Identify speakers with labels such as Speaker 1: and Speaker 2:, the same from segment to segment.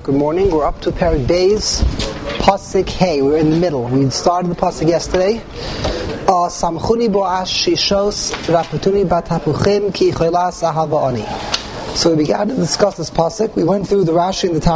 Speaker 1: Good morning. We're up to Perek Beis, Pasuk Hey. We're in the middle. We started the Pasuk yesterday. Samchuni bo'ash shishos rapatuni batapuchim ki cholas ahava ani. So we began to discuss this Pasuk. We went through the Rashi and the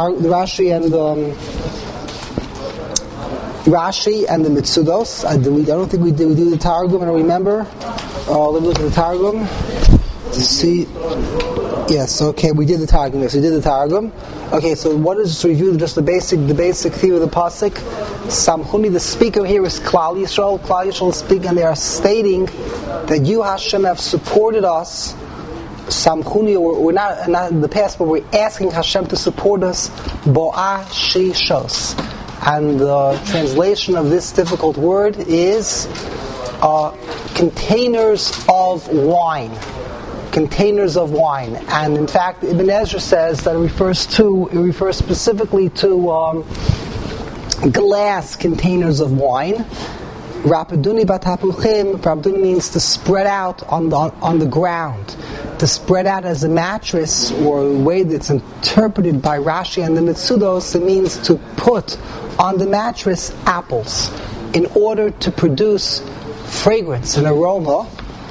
Speaker 1: Mitzudos. I don't think we do the Targum. I don't remember. Let me look at the Targum to see. Yes, okay, we did the Targum. Yes, we did the Targum. Okay, so what is to review just the basic theme of the pasuk? Samchuni, the speaker here is Klal Yisrael. Klal Yisrael is speaking, and they are stating that you, Hashem, have supported us. Samchuni, we're not in the past, but we're asking Hashem to support us. Bo'ah shishos, and the translation of this difficult word is containers of wine. Containers of wine, and in fact, Ibn Ezra says that it refers specifically to glass containers of wine. Rapiduni batapuchim. Rapiduni means to spread out on the ground, to spread out as a mattress, or the way that's interpreted by Rashi and the Mitzudos, it means to put on the mattress apples in order to produce fragrance and aroma.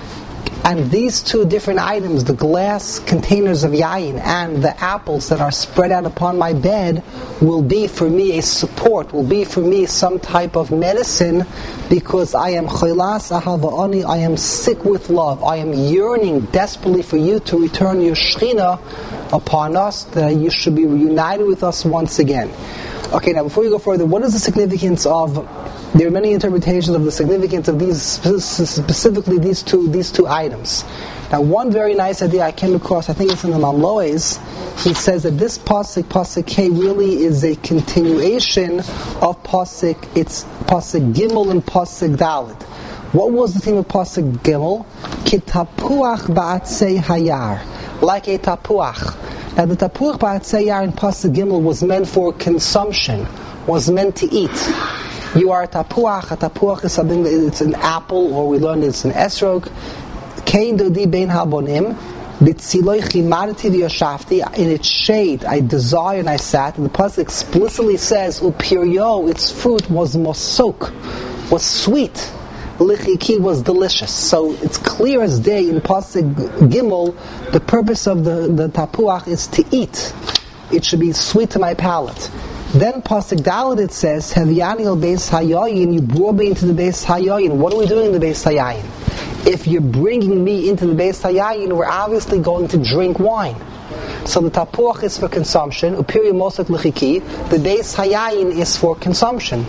Speaker 1: And these two different items, the glass containers of yayin and the apples that are spread out upon my bed, will be for me a support, will be for me some type of medicine, because I am cholas ahava ani, I am sick with love, I am yearning desperately for you to return your Shechina upon us, that you should be reunited with us once again. Okay, now before we go further, what is the significance of... There are many interpretations of the significance of these, specifically these two items. Now, one very nice idea I came across, I think it's in the Mamloes, he says that this Pasuk K, really is a continuation of it's Pasuk Gimel and Pasuk Dalet. What was the theme of Pasuk Gimel? Kitapuach ba'atzei hayar, like a tapuach. Now, the tapuach ba'atzei hayar in Pasuk Gimel was meant for consumption, was meant to eat. You are a tapuach. A tapuach is something that it's an apple, or we learned it's an esrog. Kein dodi bein habonim, b'tziloi chimarti v'yoshafti. In its shade, I desired and I sat. And the pasuk explicitly says, "Upiryo," its fruit was mosok, was sweet. Lichiki was delicious. So it's clear as day in pasuk Gimel, the purpose of the tapuach is to eat. It should be sweet to my palate. Then Pasuk Dalet it says, "Havyani al beis hayayin." You brought me into the beis hayayin. What are we doing in the beis hayayin? If you're bringing me into the beis hayayin, we're obviously going to drink wine. So the tapuach is for consumption. Upiri mosek lechiki. The beis hayayin is for consumption.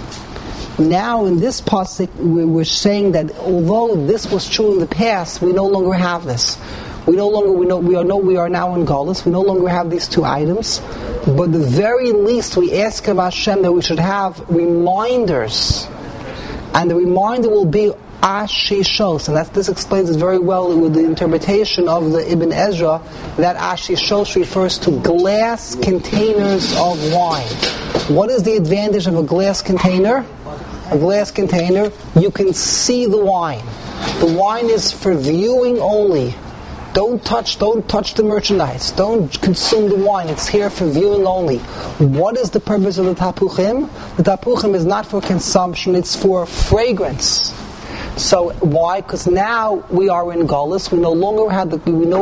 Speaker 1: Now in this pasuk, we're saying that although this was true in the past, we no longer have this. We are now in Galus. We no longer have these two items. But the very least, we ask of Hashem that we should have reminders, and the reminder will be ashishos, and this explains it very well with the interpretation of the Ibn Ezra that ashishos refers to glass containers of wine. What is the advantage of a glass container? A glass container, you can see the wine. The wine is for viewing only. Don't touch the merchandise. Don't consume the wine. It's here for viewing only. What is the purpose of the tapuchim? The tapuchim is not for consumption, it's for fragrance. So why? Because now we are in Galus. We no longer had the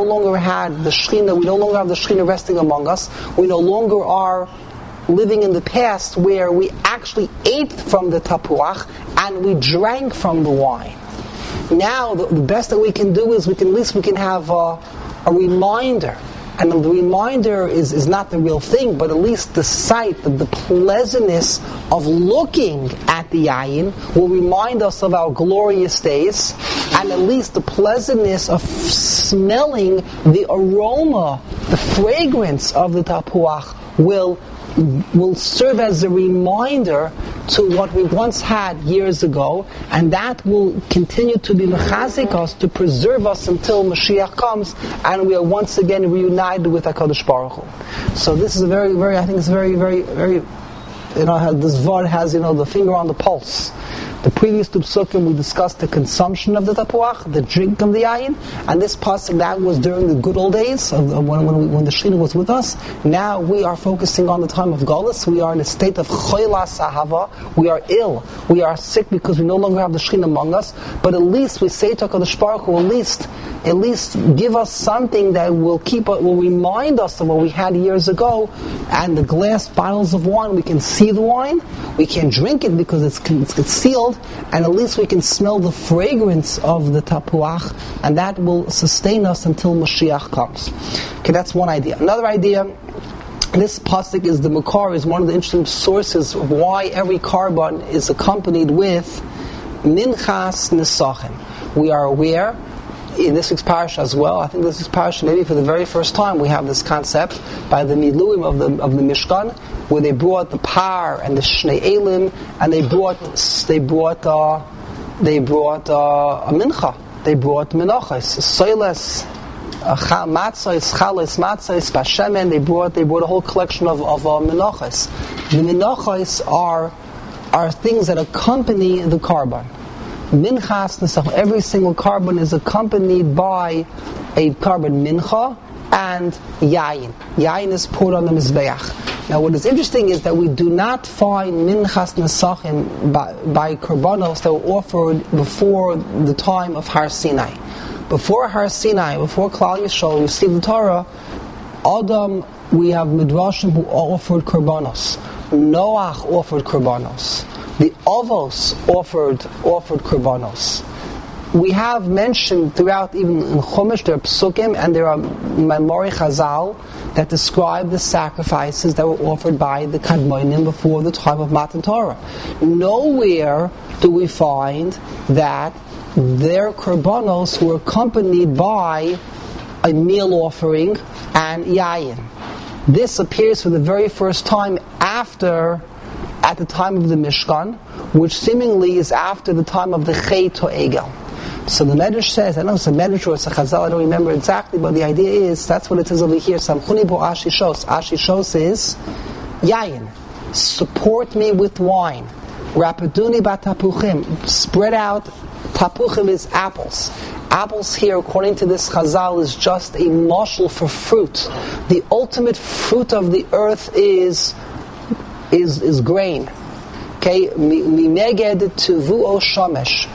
Speaker 1: Shechina. We no longer have the Shechina resting among us. We no longer are living in the past where we actually ate from the tapuach and we drank from the wine. Now, the best that we can do is we can have a reminder. And the reminder is not the real thing, but at least the sight, the pleasantness of looking at the yayin will remind us of our glorious days, and at least the pleasantness of smelling the aroma, the fragrance of the tapuach will serve as a reminder to what we once had years ago, and that will continue to be mechazik us, to preserve us until Mashiach comes, and we are once again reunited with HaKadosh Baruch Hu. So this is a very, very, I think it's very, very, very, this Vod has, the finger on the pulse. The previous two psukim we discussed the consumption of the tapuach, the drink of the yayin, and this pasuk that was during the good old days of when the Shekhinah was with us. Now we are focusing on the time of Golus. We are in a state of choilas ahava. We are ill. We are sick because we no longer have the Shekhinah among us. But at least we say to HaKadosh Baruch Hu, at least give us something that will remind us of what we had years ago. And the glass bottles of wine, we can see the wine, we can't drink it because it's concealed, and at least we can smell the fragrance of the tapuach, and that will sustain us until Mashiach comes. Okay, that's one idea. Another idea, this pasuk is the Makar, is one of the interesting sources of why every carbon is accompanied with Minchas Nesachim. We are aware in this week's parasha as well, I think this is parasha maybe for the very first time we have this concept by the Miluim of the Mishkan, where they brought the par and the Shnei Elim, and they brought a mincha, they brought menachos, soiles, matzos, chales, matzos, bashemen. They brought a whole collection of menachos. The menachos are things that accompany the carbon. Minchas Nesachim, every single carbon is accompanied by a carbon mincha and yayin. Yayin is poured on the mizbeach. Now what is interesting is that we do not find Minchas Nesachim by karbanos that were offered before the time of Har Sinai. Before Har Sinai, before Klal Yisrael received the Torah, Adam, we have Midrashim who offered karbanos. Noach offered karbanos. The Avos offered korbanos. We have mentioned throughout, even in Chumash, there are psukim and there are Memori Chazal that describe the sacrifices that were offered by the Kadmonim before the time of Matan Torah. Nowhere do we find that their korbanos were accompanied by a meal offering and yayin. This appears for the very first time at the time of the Mishkan, which seemingly is after the time of the Chet Egel. So the Medrash says, I don't know if it's a Medrash or it's a Chazal, I don't remember exactly, but the idea is, that's what it says over here, Samchuni bo ashishos. Ashishos is yayin. Support me with wine. Rapiduni bat tapuchim. Spread out. Tapuchim is apples. Apples here, according to this Chazal, is just a mashal for fruit. The ultimate fruit of the earth is grain. Okay, mimeged tevuo shamesh.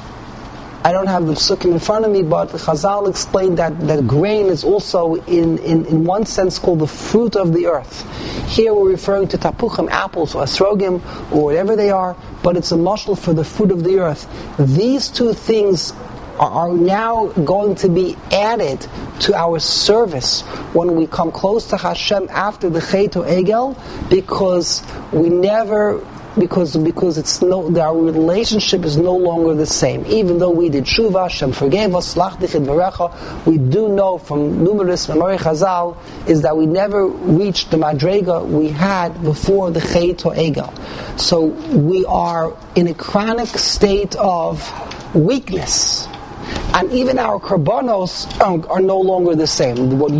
Speaker 1: I don't have the psukim in front of me, but the Chazal explained that grain is also in one sense called the fruit of the earth. Here we're referring to tapuchim, apples, or esrogim, or whatever they are, but it's a mashal for the fruit of the earth. These two things are now going to be added to our service when we come close to Hashem after the Chet Egel, because our relationship is no longer the same. Even though we did tshuva, Hashem forgave us, we do know from numerous Memori Chazal is that we never reached the madrega we had before the Chet Egel. So we are in a chronic state of weakness. And even our karbanos are no longer the same. When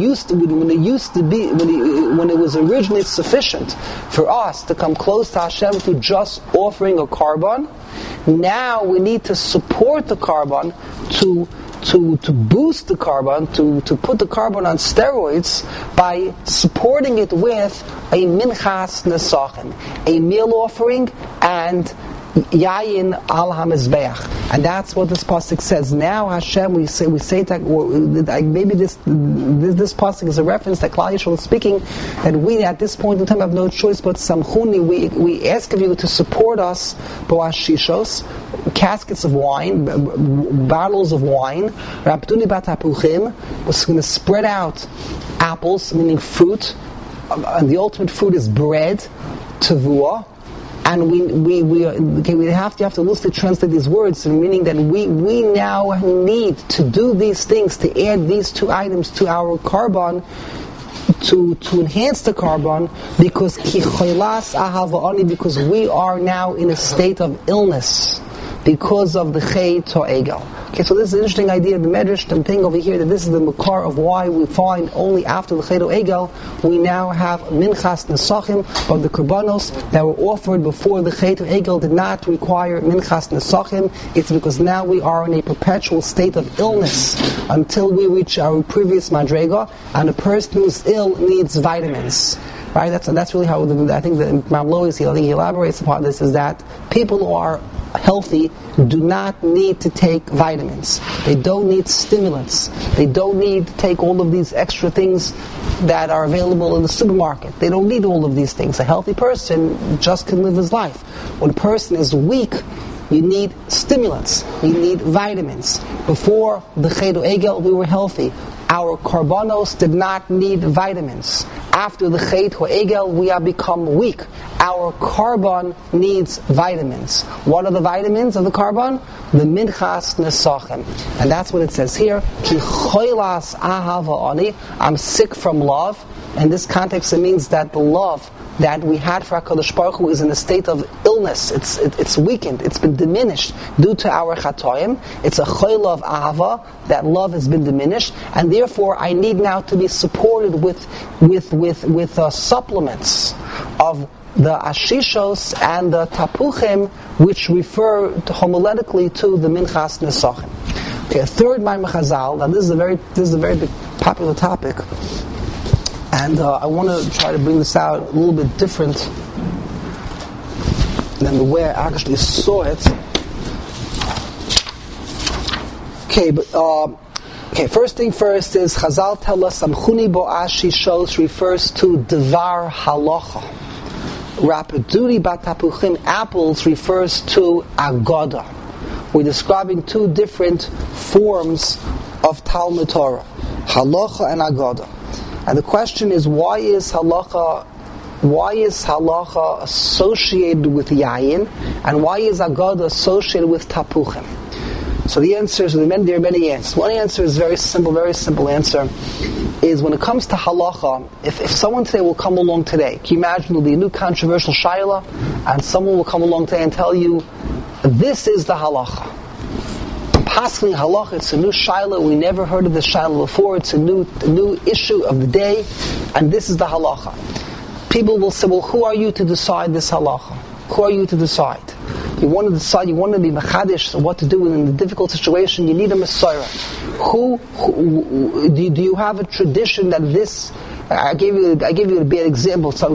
Speaker 1: it was originally sufficient for us to come close to Hashem through just offering a carbon, now we need to support the carbon to boost the carbon, to put the carbon on steroids by supporting it with a minchas nesachim, a meal offering and yayin al hamizbeach, and that's what this pasuk says. Now Hashem, we say that maybe this pasuk is a reference that Klal Yisrael is speaking, that we at this point in time have no choice but samchuni. We ask of you to support us, boas shishos, caskets of wine, bottles of wine. Raptuni bat tapuchim. We're going to spread out apples, meaning fruit, and the ultimate fruit is bread, tavua. And we have to loosely translate these words, meaning that we now need to do these things, to add these two items to our carbon, to enhance the carbon, because we are now in a state of illness. because of the Chet HaEgel. Okay, so this is an interesting idea. The Medrash, the thing over here, that this is the makar of why we find only after the Chet HaEgel we now have Minchas Nesachim of the Korbanos that were offered before the Chet HaEgel did not require Minchas Nesachim. It's because now we are in a perpetual state of illness until we reach our previous Madrega, and a person who's ill needs vitamins. Right? That's really how I think that Imam Lois, he elaborates upon this, is that people who are healthy do not need to take vitamins. They don't need stimulants. They don't need to take all of these extra things that are available in the supermarket. They don't need all of these things. A healthy person just can live his life. When a person is weak, you need stimulants. You need vitamins. Before the Chet HaEgel, we were healthy. Our korbanos did not need vitamins. After the Chet HaEgel, we have become weak. Our korban needs vitamins. What are the vitamins of the korban? The Minchas Nesachim. And that's what it says here. Ki choilas ahava ani. I'm sick from love. In this context, it means that the love that we had for HaKadosh Baruch Hu is in a state of illness. It's weakened. It's been diminished due to our chatoim. It's a choil of ahava. That love has been diminished, and therefore I need now to be supported with supplements of the ashishos and the tapuchim, which refer homiletically to the Minchas Nesachim. Okay, a third Maimar Chazal. Now this is a very big popular topic. And I want to try to bring this out a little bit different than the way I actually saw it. Okay, first thing first is Chazal tell us Samchuni Bo'ashi Shos refers to Devar Halacha. Rapiduri Batapuchim apples refers to Agoda. We're describing two different forms of Talmud Torah, Halacha and Agoda. And the question is, why is halacha associated with yayin, and why is agada associated with tapuchim? So the answer is, there are many answers. One answer is very simple answer, is when it comes to halacha, if someone today will come along today, can you imagine there'll be a new controversial shayla, and someone will come along today and tell you, this is the halacha. Pasking halacha, it's a new shayla. We never heard of this shayla before. It's a new issue of the day, and this is the halacha. People will say, well, who are you to decide this halacha? Who are you to decide? You want to decide, you want to be mechadish what to do in the difficult situation, you need a Messiah. Who do you have a tradition that this, I gave you a bad example, some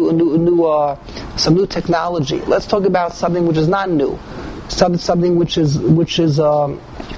Speaker 1: new technology. Let's talk about something which is not new. Something which is a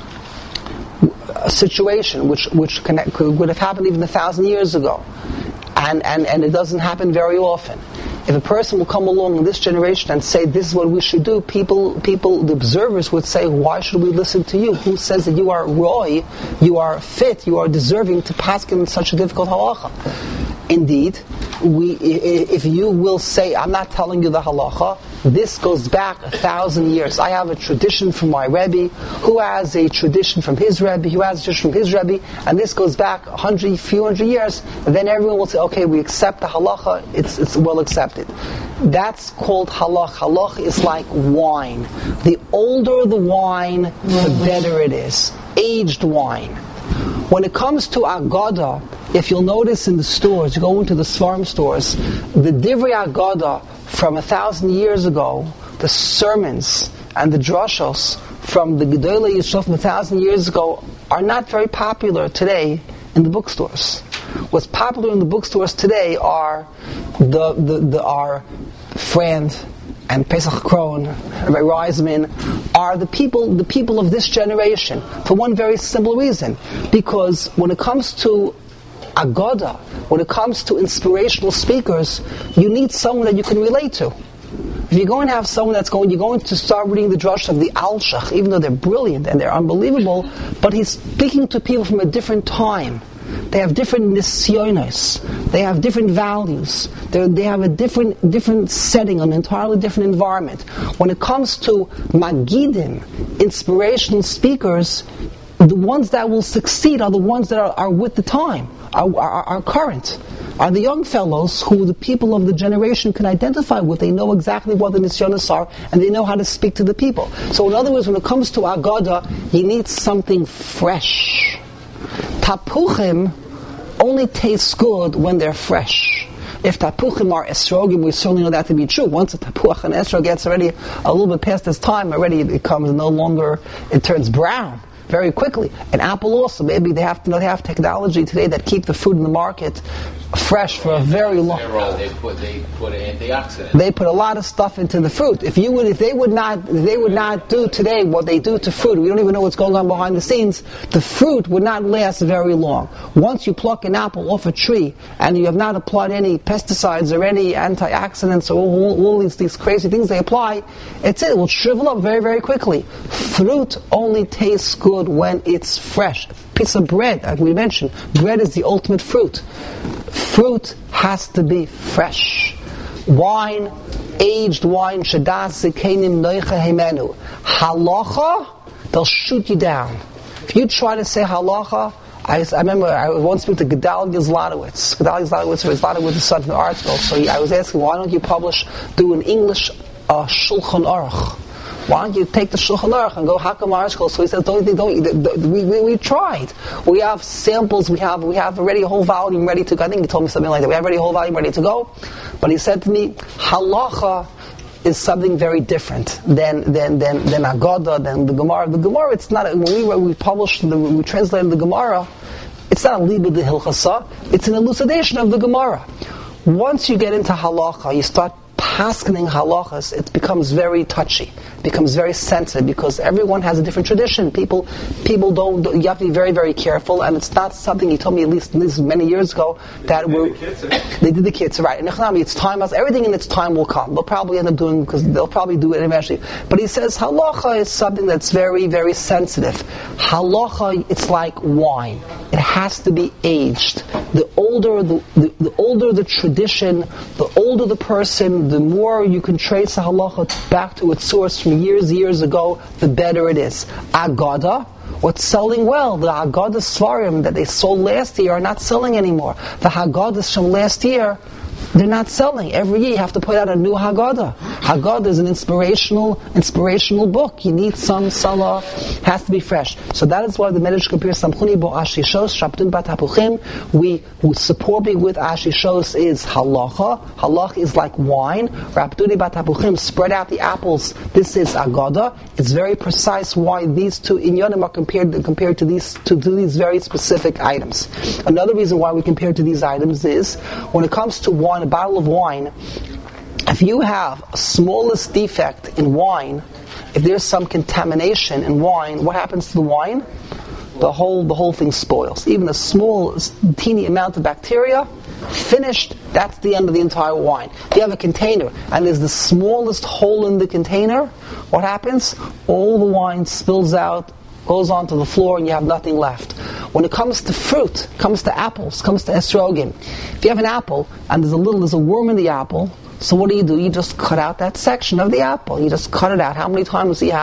Speaker 1: situation which would have happened even 1,000 years ago, and it doesn't happen very often. If a person will come along in this generation and say this is what we should do, people, the observers would say, why should we listen to you? Who says that you are roy, you are fit, you are deserving to paskin in such a difficult halacha? Indeed, if you will say, I'm not telling you the halacha, this goes back 1,000 years. I have a tradition from my Rebbe, who has a tradition from his Rebbe, who has a tradition from his Rebbe, and this goes back a few hundred years, and then everyone will say, okay, we accept the halacha, it's well accepted. That's called halach. Halach is like wine. The older the wine, the better it is. Aged wine. When it comes to Agada, if you'll notice in the stores, you go into the Svarim stores, the Divrei Agada from 1,000 years ago, the sermons and the drashos from the Gedolei Yisrael from 1,000 years ago are not very popular today in the bookstores. What's popular in the bookstores today are our friend and Pesach Krohn, Rabbi Reisman, are the people of this generation, for one very simple reason. Because when it comes to Agoda, when it comes to inspirational speakers, you need someone that you can relate to. If you're going to have someone you're going to start reading the drush of the Alshach, even though they're brilliant and they're unbelievable, but he's speaking to people from a different time. They have different nisyonos. They have different values. They have a different setting, an entirely different environment. When it comes to magidim, inspirational speakers, the ones that will succeed are the ones that are with the time, are current, are the young fellows who the people of the generation can identify with. They know exactly what the nisyonos are, and they know how to speak to the people. So in other words, when it comes to Agada, you need something fresh. Tapuchim only taste good when they're fresh. If tapuchim are esrogim, we certainly know that to be true. Once a tapuach and esrog gets already a little bit past its time, already it becomes no longer, it turns brown very quickly. An apple also, maybe they have technology today that keep the fruit in the market fresh for a very long.
Speaker 2: They put antioxidants.
Speaker 1: They put a lot of stuff into the fruit. If they would not do today what they do to fruit. We don't even know what's going on behind the scenes. The fruit would not last very long. Once you pluck an apple off a tree and you have not applied any pesticides or any antioxidants or all these crazy things they apply, it will shrivel up very, very quickly. Fruit only tastes good when it's fresh. Piece of bread, like we mentioned, bread is the ultimate fruit. Fruit has to be fresh. Wine, aged wine, shadas zikenim noicha hemenu. Halacha, they'll shoot you down. If you try to say halacha, I remember I once spoke to Gedalia Zlotowitz. Gedalia Zlotowitz was Zlotowitz's son from the art school. So I was asking, why don't you do an English Shulchan Aruch? Why don't you take the Shulchan Aruch and go Hakam Art School? So he says, we tried. We have samples, we have already a whole volume ready to go. I think he told me something like that. We have already a whole volume ready to go. But he said to me, halacha is something very different than Agada, than the Gemara. The Gemara, it's not, when we translated the Gemara, it's not a libud de hilchasa, it's an elucidation of the Gemara. Once you get into halacha, you start paskening halachas, it becomes very touchy, it becomes very sensitive, because everyone has a different tradition. People don't, you have to be very, very careful, and it's not something, he told me at least many years ago, that they did the kids, right. And it's time, everything in its time will come. They'll probably end up doing, because they'll probably do it eventually. But he says halacha is something that's very, very sensitive. Halacha, it's like wine. It has to be aged. The older the tradition, the older the person, the more you can trace the halacha back to its source from years ago, the better it is. Agada, what's selling well? The Agada Svarim that they sold last year are not selling anymore. The Haggadahs from last year, they're not selling. Every year you have to put out a new Haggadah. Haggadah is an inspirational book. You need some salah, has to be fresh. So that is why the Medrash compares Samchuni bo Ashishos, Shabtun bat Hapuchim. We supporting with Ashishos is halacha. Halacha is like wine. Rabduni bat Hapuchim, spread out the apples. This is Agada. It's very precise why these two inyanim are compared to these very specific items. Another reason why we compare to these items is when it comes to wine, a bottle of wine, if you have a smallest defect in wine, if there's some contamination in wine, what happens to the wine? The whole thing spoils. Even a small, teeny amount of bacteria, finished, that's the end of the entire wine. If you have a container and there's the smallest hole in the container, what happens? All the wine spills out, goes onto the floor, and you have nothing left. When it comes to fruit, comes to apples, comes to esrogim, if you have an apple and there's a worm in the apple, so what do? You just cut out that section of the apple. You just cut it out. How many times we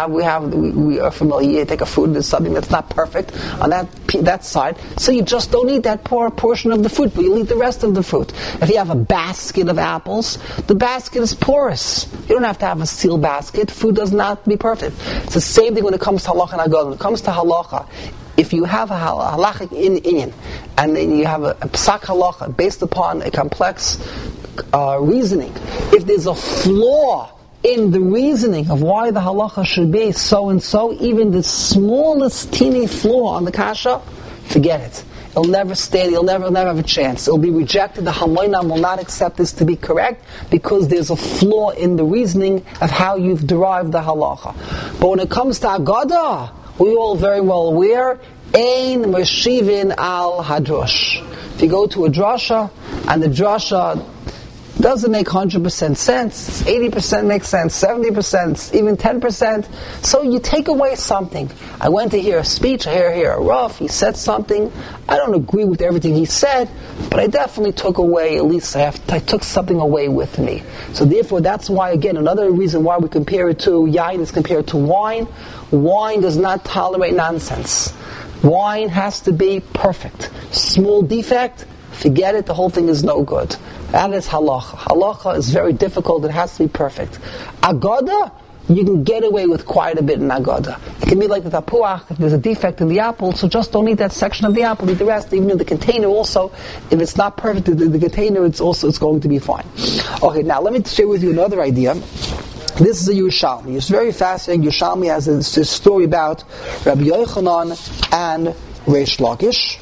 Speaker 1: are familiar, you take a fruit, there's something that's not perfect on that side, so you just don't eat that poor portion of the fruit, but you'll eat the rest of the fruit. If you have a basket of apples, the basket is porous. You don't have to have a sealed basket. Food does not be perfect. It's the same thing when it comes to halacha and agada. When it comes to halacha, if you have a halachic inyan, and then you have a psak halacha based upon a complex reasoning, if there's a flaw in the reasoning of why the halacha should be so and so, even the smallest teeny flaw on the kasha, forget it. It'll never stand, you'll never have a chance. It'll be rejected. The Hamoinam will not accept this to be correct because there's a flaw in the reasoning of how you've derived the halacha. But when it comes to Agada, we're all very well aware, Ein Meshivin al Hadrosh. If you go to a drasha, and the drasha doesn't make 100% sense, 80% makes sense, 70%, even 10%, so you take away something. I went to hear a speech, I hear a rough, he said something, I don't agree with everything he said, but I definitely took away, at least I took something away with me. So therefore, that's why, again, another reason why we compare it to yain is compared to wine. Wine does not tolerate nonsense. Wine has to be perfect. Small defect, forget it, the whole thing is no good. That is halacha. Halacha is very difficult, it has to be perfect. Agada, you can get away with quite a bit in Agada. It can be like the tapuach, if there's a defect in the apple, so just don't eat that section of the apple, eat the rest, even in the container also. If it's not perfect in the container, it's going to be fine. Okay, now let me share with you another idea. This is a Yerushalmi. It's very fascinating. Yerushalmi has a story about Rabbi Yochanan and Reish Lakish.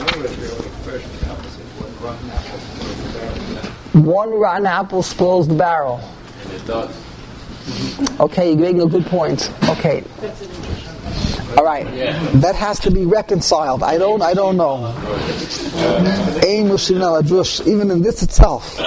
Speaker 1: One rotten apple spoils the barrel.
Speaker 2: And it does.
Speaker 1: Okay, you're making a good point. Okay. All right. That has to be reconciled. I don't know. Even in this itself.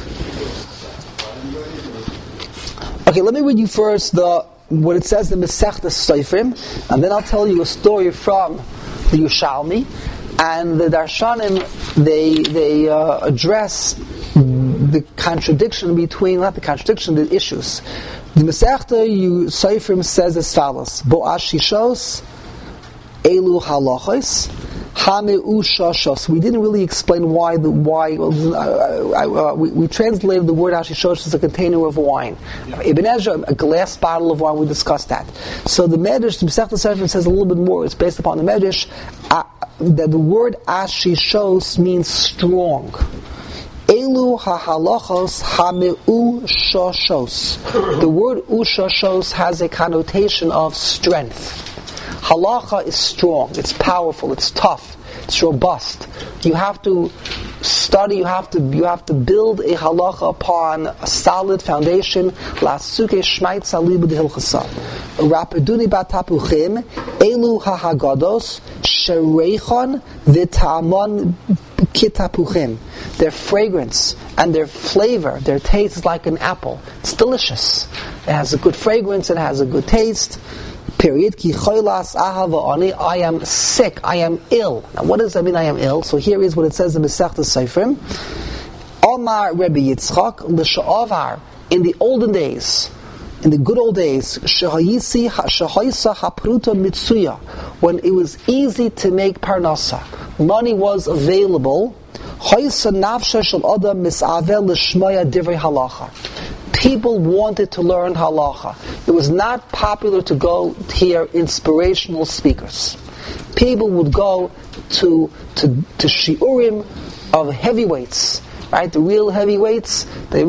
Speaker 1: Okay, let me read you first what it says in Masechtas Seifrim, and then I'll tell you a story from the Yerushalmi. And the Darshanim, they address the contradiction between, not the contradiction, the issues. The Masechta Seifrim says as follows: Bo'ash Shishos, Elu halachos, Hameu shashos. We didn't really explain why. We translated the word Ashishos as a container of wine. Ibn Ezra, a glass bottle of wine. We discussed that. So the Medrash, the Masechta Seifrim says a little bit more. It's based upon the Medrash that the word Ashishos means strong. Elu hahalachos hameu shashos. The word ushashos has a connotation of strength. Halacha is strong, it's powerful, it's tough, it's robust. You have to study, you have to build a halacha upon a solid foundation. Lasuke shmait salib d'hilchasa. Rapiduni batapuchim elu hahagados shereichon v'tamon kitapuchim. Their fragrance and their flavor, their taste is like an apple. It's delicious. It has a good fragrance, it has a good taste. Period. Ki choilas ahava ani. I am sick. I am ill. Now, what does that mean? I am ill. So here is what it says in Masechtas Seifrim. Omar Rebbe Yitzchak l'sha'avar. In the olden days, in the good old days, shehayisa hapruta mitsuya, when it was easy to make parnasa, money was available. Hayisa nafsha shel adam misavel l'shmaya divrei halacha. People wanted to learn halacha. It was not popular to go hear inspirational speakers. People would go to shiurim of heavyweights, right? The real heavyweight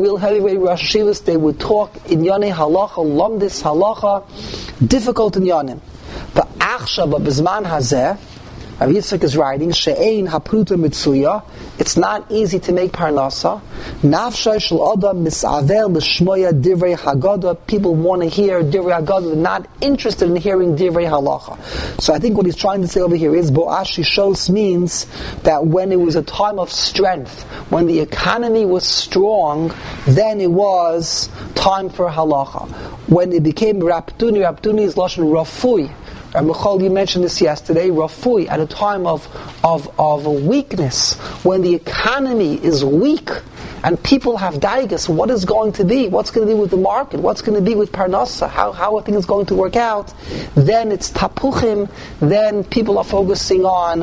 Speaker 1: Rosh Hashivas. They would talk in Yonei halacha, lomdis halacha, difficult in Yonim. But achshav b'zman hazeh, Rav Yitzchak is writing, she'ein hapruta mitzuya. It's not easy to make parnasa. Nafshay shel adam misavel l'shmoya divrei haggadah. People want to hear divrei haggadah. They're not interested in hearing divrei halacha. So I think what he's trying to say over here is bo'ash shishos means that when it was a time of strength, when the economy was strong, then it was time for halacha. When it became raptuni is lashon rafui. Michal, you mentioned this yesterday, Rafui, at a time of weakness, when the economy is weak, and people have daigas, what is going to be? What's going to be with the market? What's going to be with Parnasa? How are things going to work out? Then it's tapuchim, then people are focusing on the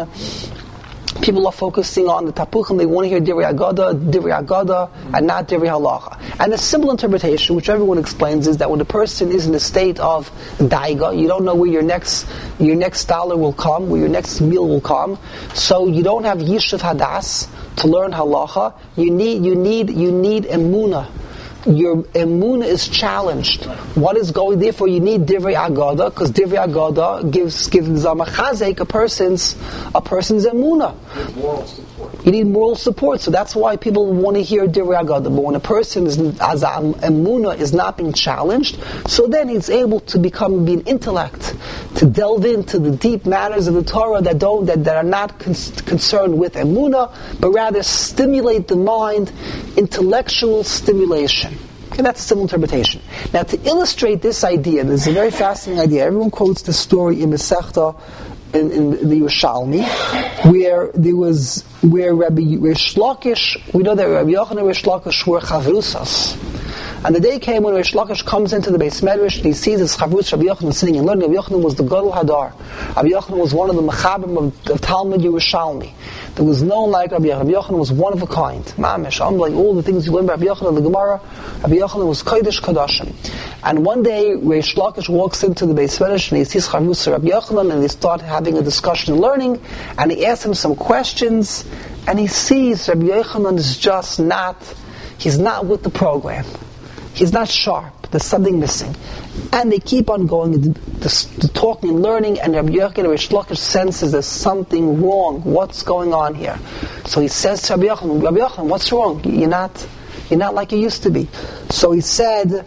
Speaker 1: tapuchim. They want to hear divrei agada, and not divrei halacha. And the simple interpretation, which everyone explains, is that when a person is in a state of daiga, you don't know where your next dollar will come, where your next meal will come, so you don't have yishuv hadas to learn halacha. You need emunah. Your emunah is challenged. What is going? Therefore, you need divrei agada, because divrei agada gives zamachazek a person's emunah. You need moral support. So that's why people want to hear divrei agada. But when a person's emunah is not being challenged, so then he's able to be an intellect, to delve into the deep matters of the Torah that are not concerned with emunah, but rather stimulate the mind, intellectual stimulation. Okay, that's a simple interpretation. Now, to illustrate this idea, this is a very fascinating idea. Everyone quotes this story in Masechta, in the Yerushalmi, where Rabbi Reish Lakish, we know that Rabbi Yochanan and Reish Lakish were chavrusas. And the day came when Reish Lakish comes into the Beis Medrash and he sees his Chavrus Rabbi Yochanan sitting and learning. Rabbi Yochanan was the Gadol Hadar. Rabbi Yochanan was one of the Mechabim of Talmud Yerushalmi. There was no one like Rabbi Yochanan. Rabbi Yochanan was one of a kind. Mamish, like all the things you learn about Rabbi Yochanan in the Gemara, Rabbi Yochanan was Kodesh Kodashim. And one day, Reish Lakish walks into the Beis Medrash and he sees Chavrus Rabbi Yochanan and they start having a discussion and learning, and he asks him some questions, and he sees Rabbi Yochanan is just he's not with the program. He's not sharp. There's something missing. And they keep on going, the talking and learning, and Rabbi Yochanan, Reish Lakish senses there's something wrong. What's going on here? So he says to Rabbi Yochanan, what's wrong? You're not like you used to be. So he said,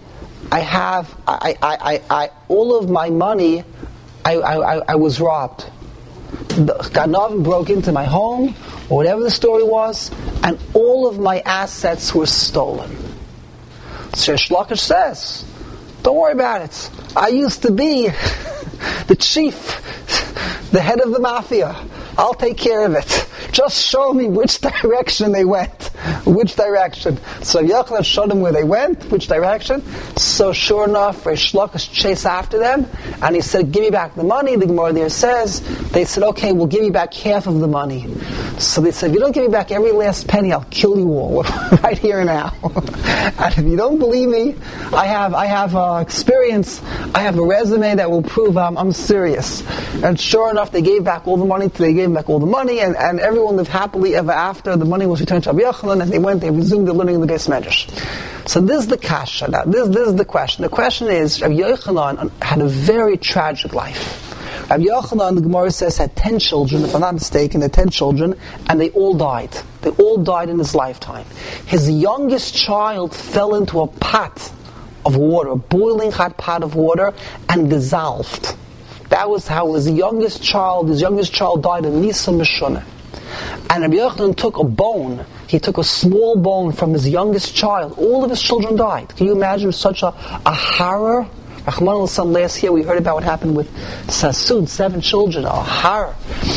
Speaker 1: all of my money, I was robbed. Ganav broke into my home, or whatever the story was, and all of my assets were stolen. So Reish Lakish says, don't worry about it. I used to be the chief, the head of the mafia. I'll take care of it. Just show me which direction they went. Which direction. So Yochanan showed them where they went, which direction. So sure enough, Reish Lakish chased after them, and he said, give me back the money. The Gemara there says, they said, okay, we'll give you back half of the money. So they said, if you don't give me back every last penny, I'll kill you all, right here and now. And if you don't believe me, I have experience, I have a resume that will prove I'm serious. And sure enough, they gave back all the money, and everyone lived happily ever after. The money was returned to Rabbi Yochanan, and they resumed their learning in the Beis Medrash. So this is the kasha. Now, this is the question. The question is, Rabbi Yochanan had a very tragic life. Rabbi Yochanan, the Gemara says, had 10 children, if I'm not mistaken, had 10 children, and they all died. They all died in his lifetime. His youngest child fell into a pot of water, a boiling hot pot of water, and dissolved. That was how his youngest child died in Nisa Mishunah. And Rabbi Yochanan took a bone. He took a small bone from his youngest child. All of his children died. Can you imagine such a horror? Rahman al-San, last year we heard about what happened with Sassoon, 7 children, a horror.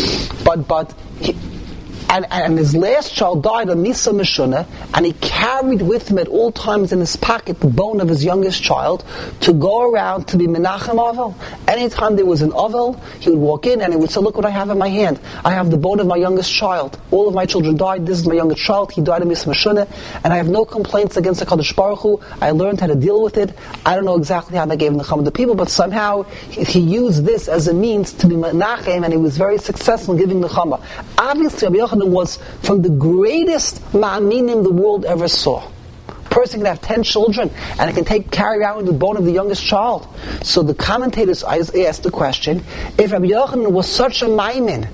Speaker 1: And his last child died on Nisa Mishunah, and he carried with him at all times in his pocket the bone of his youngest child to go around to be Menachem Avel. Anytime there was an Avel, he would walk in and he would say, look what I have in my hand. I have the bone of my youngest child. All of my children died. This is my youngest child. He died on Nisa Mishunah, and I have no complaints against the HaKadosh Baruch Hu. I learned how to deal with it. I don't know exactly how they gave him the Chum of the people, but somehow he used this as a means to be Menachem, and he was very successful in giving the Chama. Obviously, Rabbi Yochanan was from the greatest ma'aminim the world ever saw. A person can have 10 children and it can carry around the bone of the youngest child. So the commentators asked the question, if Rabbi Yochanan was such a ma'imin,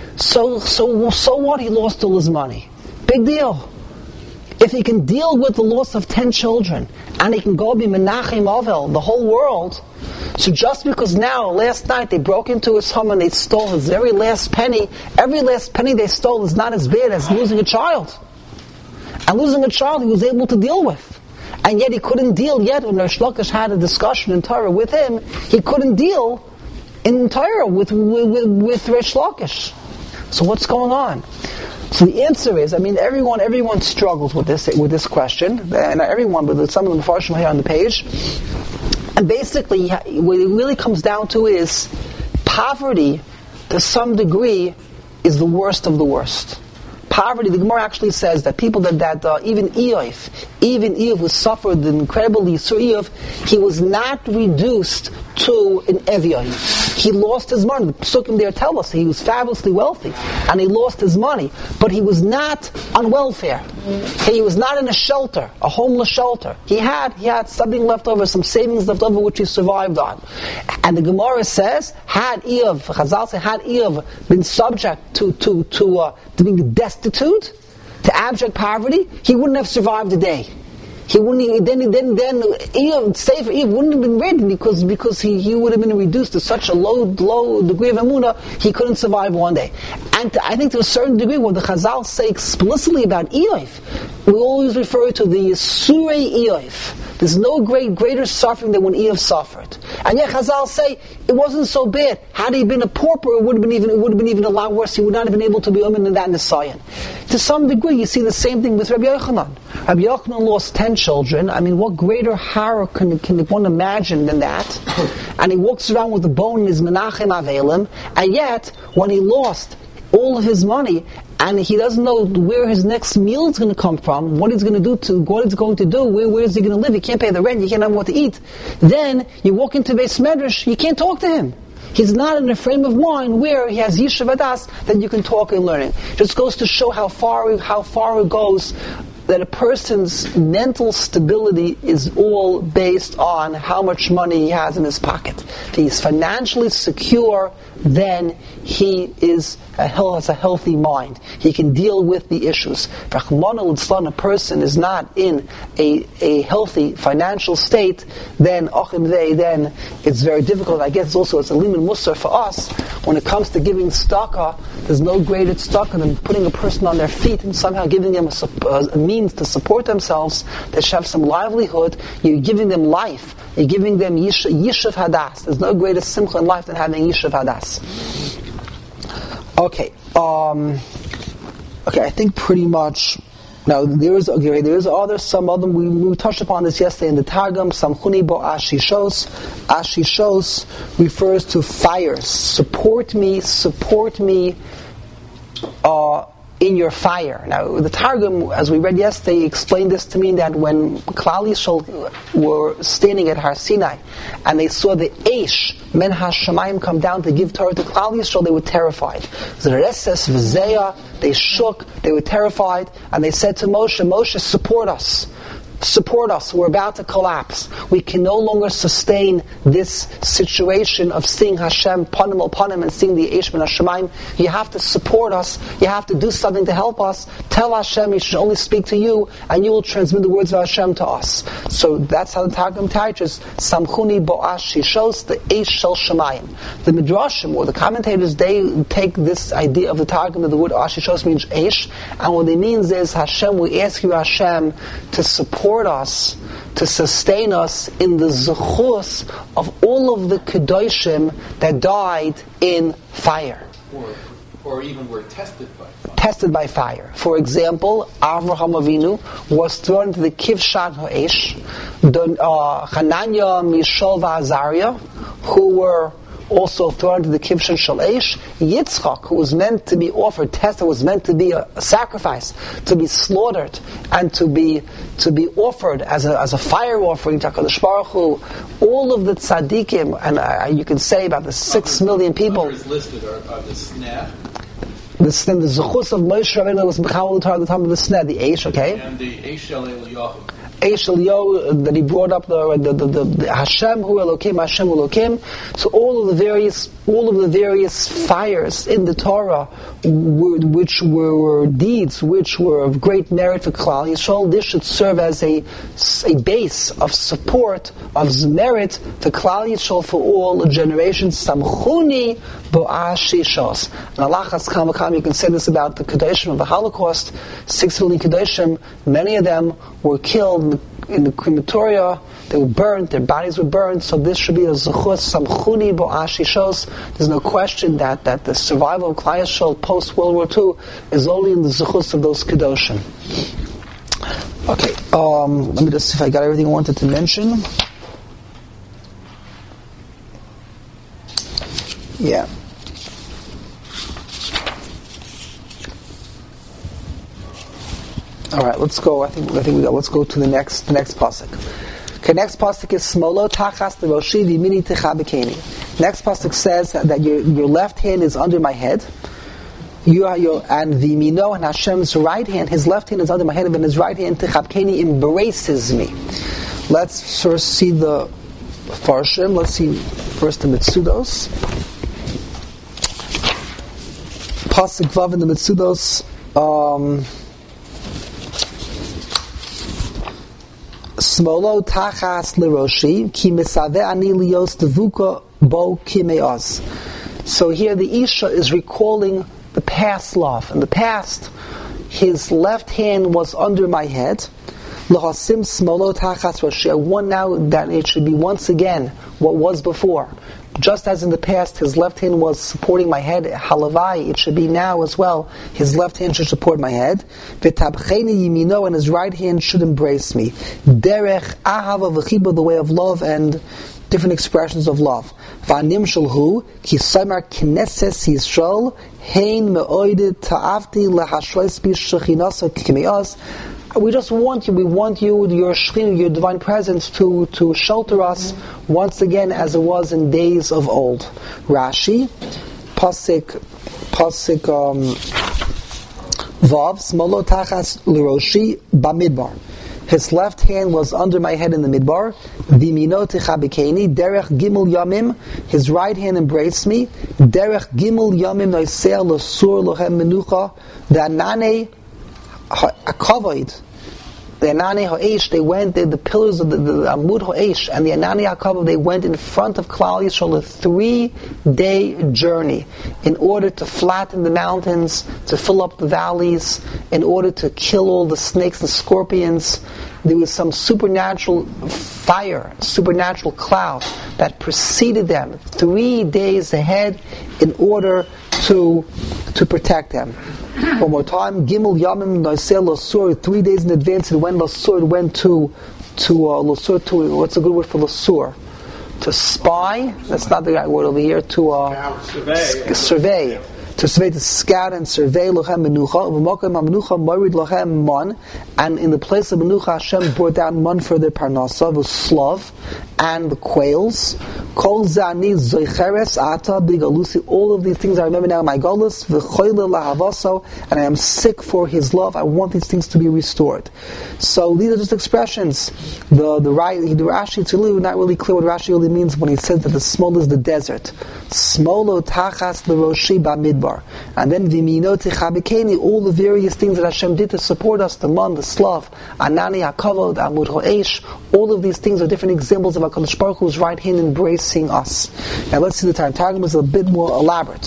Speaker 1: so what? He lost all his money. Big deal. If he can deal with the loss of 10 children and he can go be Menachem Avel, the whole world, so just because now, last night, they broke into his home and they stole his every last penny they stole is not as bad as losing a child. And losing a child he was able to deal with. And yet he couldn't deal yet when Reish Lakish had a discussion in Torah with him, he couldn't deal in Torah with Reish Lakish. So what's going on? So the answer is, everyone struggles with this question, and not everyone, but some of them are here on the page. And basically, what it really comes down to is poverty, to some degree, is the worst of the worst. Poverty, the Gemara actually says that people that even Eov who suffered the incredible Yisur Eov, he was not reduced to an Evion. He lost his money. The Psukim there tell us he was fabulously wealthy, and he lost his money, but he was not on welfare. He was not in a shelter, a homeless shelter. He had something left over, some savings left over, which he survived on. And the Gemara says, had Eov been subject to being destitute, to abject poverty, he wouldn't have survived a day. He wouldn't. Then Eov wouldn't have been ready because he would have been reduced to such a low degree of emunah, he couldn't survive one day. And I think to a certain degree, when the Chazal say explicitly about Eov, we always refer to the Surei Eov. There's no greater suffering than when Eov suffered. And yet Chazal say it wasn't so bad. Had he been a pauper, it would have been even a lot worse. He would not have been able to be in that Nisayan. To some degree, you see the same thing with Rabbi Yochanan. Rabbi Yochanan lost 10 children. I mean, what greater horror can one imagine than that? And he walks around with a bone in his Menachem Avelim, and yet, when he lost all of his money, and he doesn't know where his next meal is going to come from, what he's going to do, where is he going to live? He can't pay the rent, he can't have what to eat. Then, you walk into Beis Medrash, you can't talk to him. He's not in a frame of mind where he has Yishuv Hadas that you can talk and learn. It just goes to show how far it goes, that a person's mental stability is all based on how much money he has in his pocket. If he's financially secure, then he has a healthy mind. He can deal with the issues. If a person is not in a healthy financial state, then it's very difficult. I guess it's a limun musar for us. When it comes to giving tzedakah, there's no greater tzedakah than putting a person on their feet and somehow giving them a means to support themselves. They should have some livelihood. You're giving them life. You're giving them Yishuv Hadas. There's no greater simcha in life than having Yishuv Hadas. Okay. I think pretty much. Now there's some other. We touched upon this yesterday in the Targum. Samchuni bo ashishos. Ashishos refers to fires. Support me. In your fire. Now, the Targum, as we read yesterday, explained this to mean that when Klal Yisrael were standing at Har Sinai and they saw the Eish, Men HaShamayim, come down to give Torah to Klal Yisrael, they were terrified. Zereses v'zeya, they shook, they were terrified, and they said to Moshe, support us. Support us, we're about to collapse. We can no longer sustain this situation of seeing Hashem panim al panim and seeing the Eish min HaShamayim. You have to support us, you have to do something to help us. Tell Hashem, He should only speak to you, and you will transmit the words of Hashem to us. So that's how the Targum teaches, Samchuni bo'ash shishos, the Eish shel Shamayim. The Midrashim, or the commentators, they take this idea of the Targum that the word ashishos means Eish, and what it means is, Hashem, we ask you, Hashem, to support us, to sustain us in the zechus of all of the kedoshim that died in fire.
Speaker 2: Or even were tested by fire.
Speaker 1: Tested by fire. For example, Avraham Avinu was thrown into the Kivshat Ha'esh. Hananiah, Mishael, Azariah, who were also thrown into the Kivshan Shalesh. Yitzchak, who was meant to be offered, tested, was meant to be a sacrifice, to be slaughtered, and to be offered as a fire offering to HaKadosh Baruch Hu. All of the tzaddikim, and you can say about the 6 million people.
Speaker 2: Others listed are the sneh.
Speaker 1: The zechus of Moshe Rabbeinu was Mechawel the Torah at the time of the sneh, the Eish, okay?
Speaker 2: And the Eish shel Eliyahu.
Speaker 1: Eish Eliyahu, that he brought up the Hashem Hu Elokim, Hashem Hu Elokim. So all of the various fires in the Torah, which were deeds, which were of great merit for Klal Yisrael, this should serve as a base of support, of merit to Klal Yisrael for all generations. Samchuni bo'ashishos. And Allah has come, you can say this about the Kedoshim of the Holocaust. 6 million Kedoshim, many of them were killed in the crematoria. They were burned, their bodies were burned, so this should be a zechus, samchuni bo'ashishos. There's no question that the survival of Klal Yisrael post-World War II is only in the zechus of those kedoshim. Okay, let me just see if I got everything I wanted to mention. Yeah. All right, let's go. I think we got. Let's go to the next pasuk. Okay, next pasuk is Smolo Tachas Leroshi V'Yimini Techa B'Keini. Next pasuk says that your left hand is under my head. And V'Yimino, and Hashem's right hand, His left hand is under my head, and His right hand Techa B'Keini embraces me. Let's first see the Farshim. Let's see first the Mitzudos. Pasuk Vav in the Mitzudos. Smolo tachas leroshi ki misaveh ani lios devuka bo kimeos. So here the Isha is recalling the past love. In the past, his left hand was under my head. L'hasim smolo tachas rashi. I want now that it should be once again what was before. Just as in the past, his left hand was supporting my head, halavai, it should be now as well. His left hand should support my head. V'tabcheni yimino, and his right hand should embrace me. Derech ahava v'chiba, the way of love and different expressions of love. V'anim shalhu, ki soymar knesses Yisrael, hein me'oided ta'avti lehashlois bi shechinasa k'me'os. We just want you, your Shekhinah, your divine presence to shelter us once again as it was in days of old. Rashi, Pasik Vav, Smolo Tachas Liroshi Bamidbar. His left hand was under my head in the midbar. Vimino Tichabikeni, Derech Gimel Yamim, his right hand embraced me. Derech Gimel Yamim Noisea Losur Lohem Menucha, the Anane Akavoid, the Anani Ha'esh, they went, the pillars of the Amud Ha'esh and the Anani HaKavod, they went in front of Klal Yisrael a 3-day journey in order to flatten the mountains, to fill up the valleys, in order to kill all the snakes and scorpions. There was some supernatural fire, supernatural cloud that preceded them 3 days ahead in order to protect them. One more time, Gimel Yamim Noisel Losur, 3 days in advance, and when Losur went to Losur, to what's a good word for Losur? To spy? That's not the right word over here. To survey. To scout and survey lochem menucha, v'mokem hamenucha morid lochem mon, and in the place of menucha Hashem brought down mon for their parnasa, the slav, and the quails. Kol zani zoicheres ata bigalusi. All of these things I remember now in my galus. V'choyle lahavaso, and I am sick for His love. I want these things to be restored. So these are just expressions. The Rashi, it's really not really clear what Rashi really means when he says that the small is the desert. Smolo tachas l'roshi bamidbar. And then v'mino tichabikeni, all the various things that Hashem did to support us, the man, the slav, Anani HaKavod, Amud Ha'esh, all of these things are different examples of HaKadosh Baruch Hu's right hand embracing us. Now let's see the Targum is a bit more elaborate.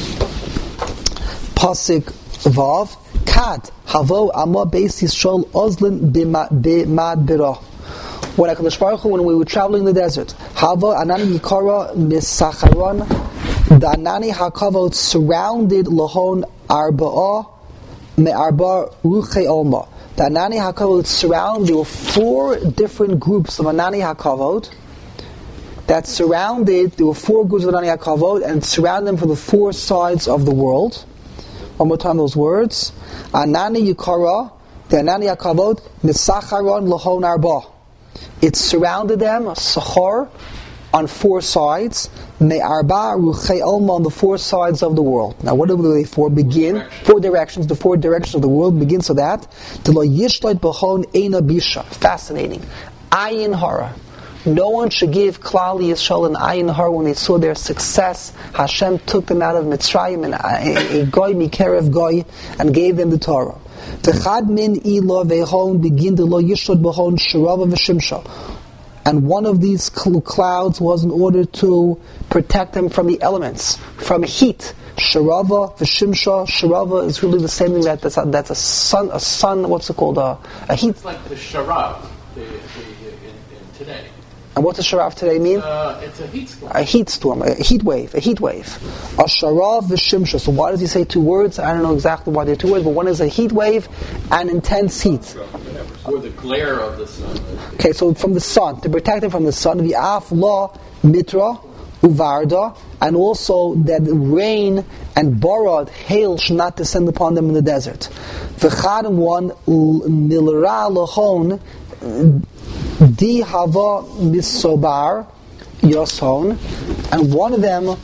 Speaker 1: Pasik Vav, Kad, Havo, Amma, Beis Yisrael, Ozlin, Bimad Birah. When HaKadosh Baruch Hu, when we were traveling in the desert, Hava, Anani Yikara, Misacharon, the Anani HaKavod surrounded Lahon Arba'ah Me'arba Ruchei Olma. The Anani HaKavod surrounded, there were 4 different groups of Anani HaKavod that surrounded, there were 4 groups of Anani HaKavod and surrounded them from the 4 sides of the world. One more time those words. Anani Yikara, the Anani HaKavod, Misacharon Lahon Arba'ah. It surrounded them, Sachar, on 4 sides, Me'arba Ruchei Olma, on the 4 sides of the world. Now what do they 4 begin? 4 directions, the 4 directions of the world begin so that D'lo yishloit b'chon eina bisha. Fascinating. Ayin hara. No one should give Klal Yisrael an ayin hara when they saw their success. Hashem took them out of Mitzrayim and a goy mikerev goy and gave them the Torah. V'chad min ilo ve'hon begin D'lo yishloit b'chon shirava v'shimsha. And one of these clouds was in order to protect them from the elements, from heat. Sharava, Vishimsha. Sharava is really the same thing that's a sun, what's it called? A heat.
Speaker 2: It's like the sharav in today.
Speaker 1: And what's a sharav today mean?
Speaker 2: It's a heat storm.
Speaker 1: A heat storm, a heat wave. A sharav v'shimsha. So why does he say 2 words? I don't know exactly why they're 2 words, but one is a heat wave and intense heat.
Speaker 2: Or the glare of the sun.
Speaker 1: Okay, so from the sun, to protect them from the sun, v'af la mitra uvarda, and also that rain and borod, hail, should not descend upon them in the desert. V'chad one milra lahon di hava misobar yoson, and one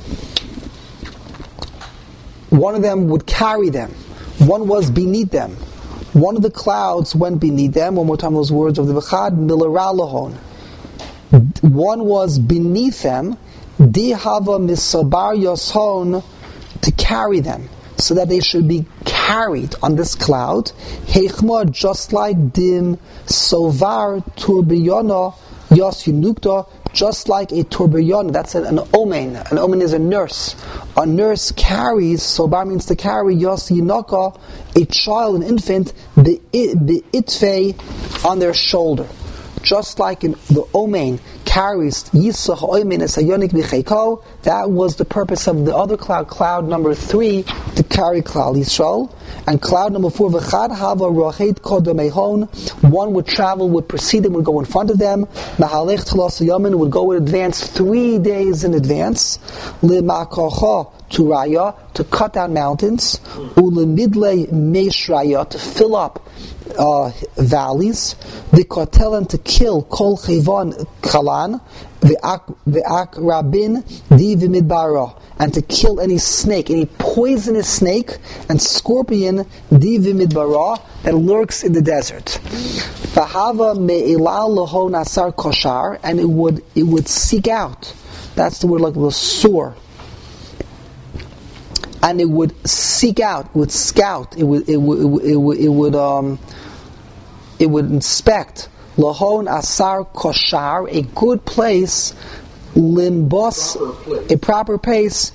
Speaker 1: of them would carry them. One was beneath them. One of the clouds went beneath them. One more time those words of the V'chad milra lahon. One was beneath them. Di hava misobar yoson, to carry them, so that they should be carried on this cloud. Heichma, just like dim sovar turbiyana Yos Yunukta, just like a turbayon, that's an omen. An omen is a nurse. A nurse carries, so bar means to carry, Yos Yunaka, a child, an infant, the itfe on their shoulder. Just like the omen carries Yisach omen as a yonik b'cheiko, that was the purpose of the other cloud number 3, to carry Klal Yisrael. And cloud number 4, v'chad hava rochet kodamehon, one would travel, would precede them, would go in front of them. Mahalech tchalas yamin, would go in advance 3 days in advance. Limakocha, to Raya, to cut down mountains. Ulemidle mesh Raya, to fill up valleys. The kotelan, to kill kol chivon kalan. Ve'ak rabin di v'midbara, and to kill any snake, any poisonous snake and scorpion di v'midbara that lurks in the desert. V'hava me'ilal loho nasar koshar, and it would seek out. That's the word, like the soar. And it would seek out, it would scout, it would inspect. Lahon asar koshar, a good place, limbos, a proper place,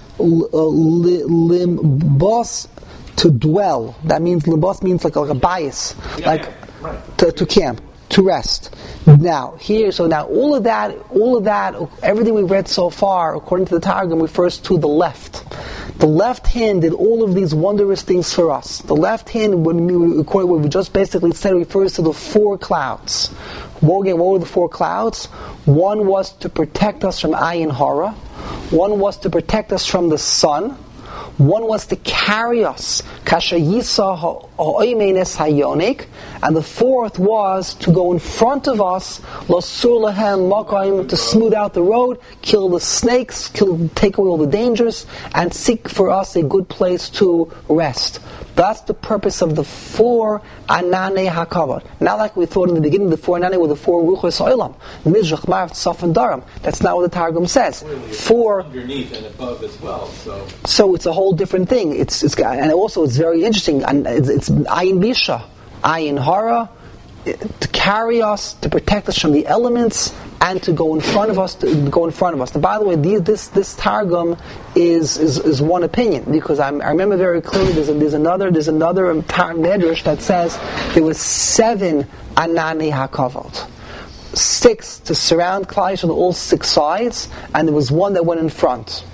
Speaker 1: limbos, to dwell. That means limbos means like a bias, like to camp, to rest. Now all of that, everything we've read so far, according to the Targum, refers to the left. The left hand did all of these wondrous things for us. The left hand, according to what we just basically said, refers to the 4 clouds. What were the 4 clouds? One was to protect us from ayin hara. One was to protect us from the sun. One was to carry us, kasha yisa ha'oimenes hayonik, and the 4th was to go in front of us, losur lahem makayim, to smooth out the road, kill the snakes, take away all the dangers, and seek for us a good place to rest. That's the purpose of the 4 anane hakavod. Not like we thought in the beginning, the 4 anane were the 4 ruchos ha'olam, mizrach, ma'av, tzaf, and daram. That's not what the Targum says. 4
Speaker 2: underneath and above as well.
Speaker 1: So it's a whole different thing. And also it's very interesting. And it's ayin bisha, ayin hara, to carry us, to protect us from the elements, and to go in front of us. And by the way, this Targum is one opinion, because I remember very clearly there's another medrash that says there was 7 anani hakavot. 6 to surround Klal Yisrael on all 6 sides, and there was one that went in front.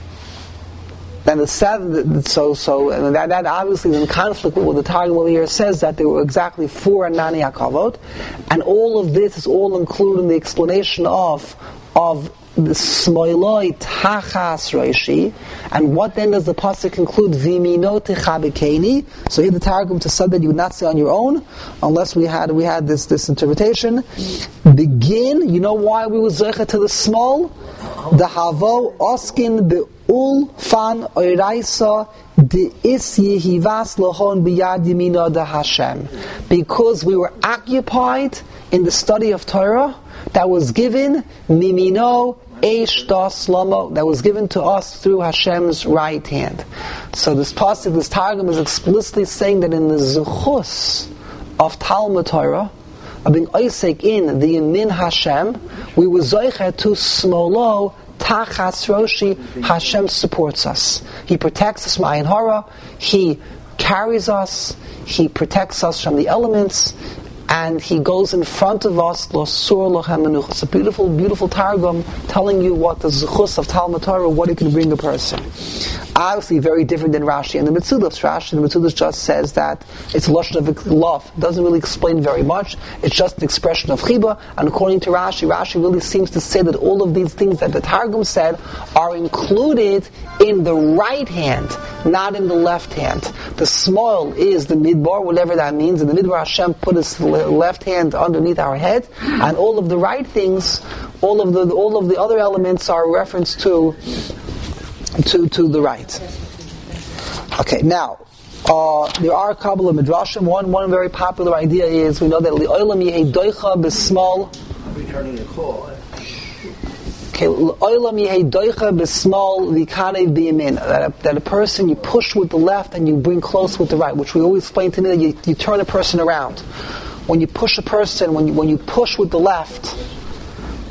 Speaker 1: And the 7, and that obviously is in conflict with what the Targum over here says, that there were exactly 4 anani hakavot, and all of this is all included in the explanation of the smoiloi tachas roishi. And what then does the pasuk conclude? Vimino techabekeni. So here the Targum to said that you would not say on your own, unless we had this interpretation. Begin. You know why we were zeicha to the small? The havo oskin be'ul fan oiraisa de is yehivas lohon biyad yamina de Hashem. Because we were occupied in the study of Torah that was given mimino eish das lama, that was given to us through Hashem's right hand. So this pasuk, this Targum, is explicitly saying that in the zechus of Talmud Torah, of being oisek in the Yamin Hashem, we were zoicha to smolo tachas roshi. Hashem supports us. He protects us from ayin hara. He carries us. He protects us from the elements. And He goes in front of us. It's a beautiful, beautiful Targum telling you what the zechus of Talmud Torah, what it can bring a person. Obviously, very different than Rashi and the Metzudos. Rashi and the Metzudos just says that it's a lashon of love. It doesn't really explain very much. It's just an expression of chiba. And according to Rashi really seems to say that all of these things that the Targum said are included in the right hand, not in the left hand. The small is the midbar, whatever that means. In the midbar, Hashem put His left hand underneath our head, and all of the right things, all of the other elements are a reference to the right. Okay, now there are a couple of midrashim. One very popular idea is, we know that li'olam yehei doicha b'smal.
Speaker 2: I'm returning the call.
Speaker 1: Okay, li'olam yehei doicha b'smal v'karev b'yamin. That a person, you push with the left and you bring close with the right, which we always explain to me that you turn a person around. When you push a person, when you push with the left,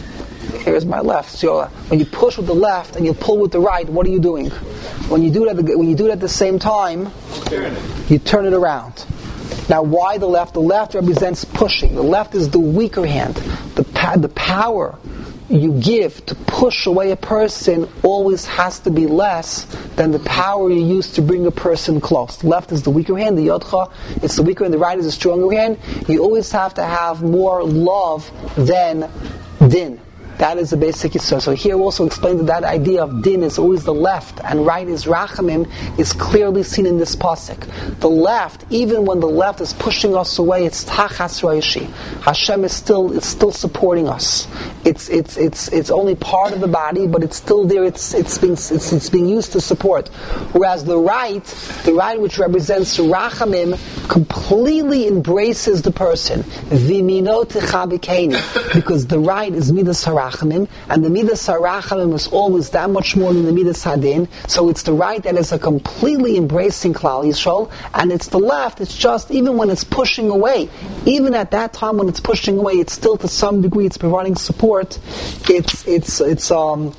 Speaker 1: Here's my left. So when you push with the left and you pull with the right, what are you doing? When you do it at the same time, you turn it around. Now, why the left? The left represents pushing. The left is the weaker hand. The power you give to push away a person always has to be less than the power you use to bring a person close. The left is the weaker hand, the yodcha, it's the weaker hand, the right is the stronger hand. You always have to have more love than din. That is the basic yisur. So here also explains that idea of din is always the left and right is rachamim is clearly seen in this pasuk. The left, even when the left is pushing us away, it's tachas ra'ishi. Hashem is still supporting us. It's only part of the body, but it's still there. It's being used to support. Whereas the right which represents rachamim, completely embraces the person. V'mino tichabikeini, because the right is midas harachamim, and the midas harachamim is always that much more than the midas hadin. So it's the right that is a completely embracing Klal Yisrael, and it's the left. It's just even when it's pushing away, even at that time when it's pushing away, it's still to some degree it's providing support. It's tachas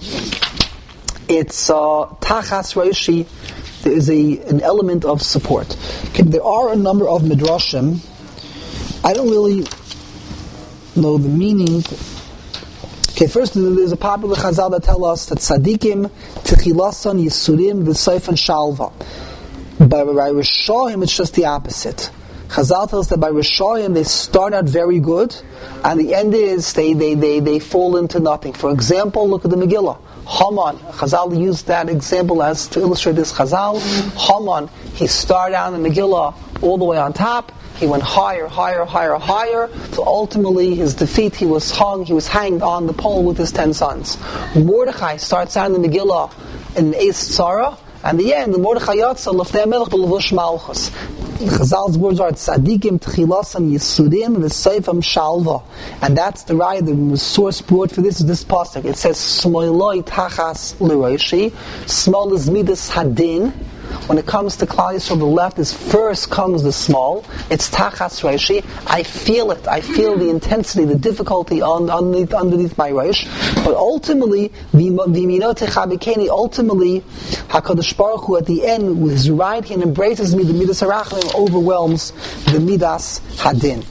Speaker 1: reishi. There is an element of support. Okay, there are a number of midrashim. I don't really know the meaning. Okay, first there's a popular chazal that tell us that tzadikim techilasan yisurim v'seifan shalva. By Rishonim, it's just the opposite. Chazal tells us that by Rishonim they start out very good, and the end is they fall into nothing. For example, look at the Megillah. Haman, Chazal used that example as to illustrate this Chazal. Haman, he started out in the Megillah all the way on top. He went higher, till ultimately his defeat, he was hanged on the pole with his 10 sons. Mordechai starts out in the Megillah in Eis Tzara, and the end, the Mordechai Yatsa Lefnei Melech B'Levush Malchus. Chazal's words are Tzadikim Tchilasan Yisurim V'Seifam Shalva, and that's the right. The source brought for this is this pasuk. It says Smoiloi Tachas L'Roishi. Small is Midas Hadin. When it comes to Klal Yisrael, the left is first comes the small. It's Tachas Reishi. I feel it. I feel the intensity, the difficulty underneath my Reish. But ultimately, ultimately, HaKadosh Baruch Hu at the end, with his right hand, embraces me, the Midas HaRachmim overwhelms the Midas Hadin.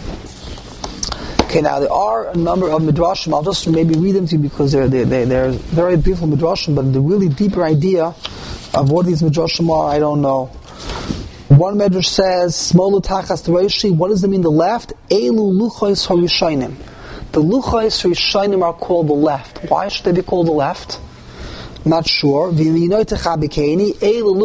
Speaker 1: Okay, now there are a number of midrashim. I'll just maybe read them to you because they're very beautiful midrashim, but the really deeper idea of what these midrashim are, I don't know. One midrash says, "Smolu tachas reishi." What does it mean? The left. Elu luchos harishainim. The luchos harishainim are called the left. Why should they be called the left? Not sure. The only thing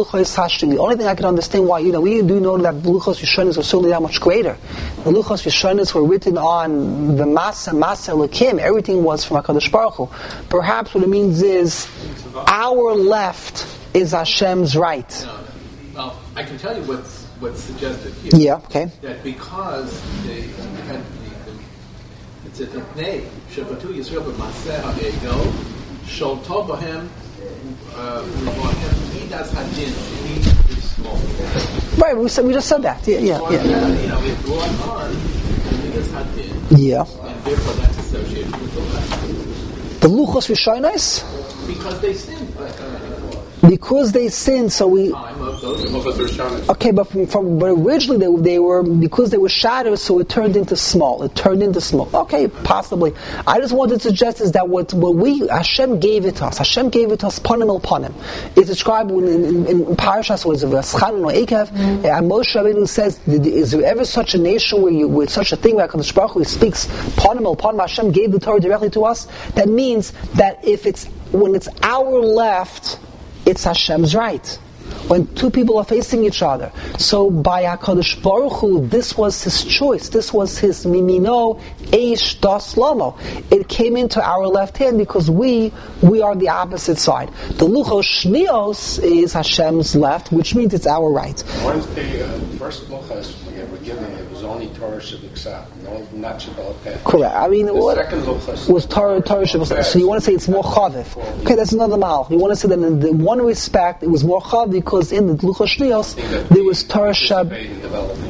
Speaker 1: I can understand why, we do know that the luchos rishonos are certainly that much greater. The luchos rishonos were written on the Masa Elokim. Everything was from HaKadosh Baruch Hu. Perhaps what it means is our left is Hashem's right.
Speaker 2: No. Well, I can tell you what's suggested here.
Speaker 1: Yeah, okay.
Speaker 2: That because they had it's a Tnei Shavatu Yisrael b'Maseh HaEgo Shol Tov B'Hem Midas Hadin. He is small.
Speaker 1: Right, we just said that. Yeah.
Speaker 2: It brought on Midas Hadin.
Speaker 1: Yeah.
Speaker 2: And therefore that's associated with the left.
Speaker 1: The luchos rishonos?
Speaker 2: Because they sinned.
Speaker 1: Because they sinned, so we. Okay, but but originally they were because they were shadows, so it turned into small. Okay, possibly. I just wanted to suggest is that what Hashem gave it to us. Hashem gave it to us panim el panim. It's described in Parashas was V'aschanu no Ekev. And Moshe Rabbeinu says, "Is there ever such a nation with such a thing where HaKadosh Baruch Hu speaks panim el panim?" Hashem gave the Torah directly to us. That means that when it's our left, it's Hashem's right. When two people are facing each other. So by HaKadosh Baruch Hu, this was his choice. This was his mimino eish das lamo. It came into our left hand because we are the opposite side. The luchos shnios is Hashem's left, which means it's our right.
Speaker 3: What is the first luchos we were given? It was only Torah Shabbat, not Shabbat.
Speaker 1: Correct. I mean,
Speaker 3: the second luchos
Speaker 1: was Torah Shabbat. So you want to say it's more chavif. Okay, that's another mahal. You want to say that in one respect it was more chav because in the luchos shnios there was Torah Shabbat.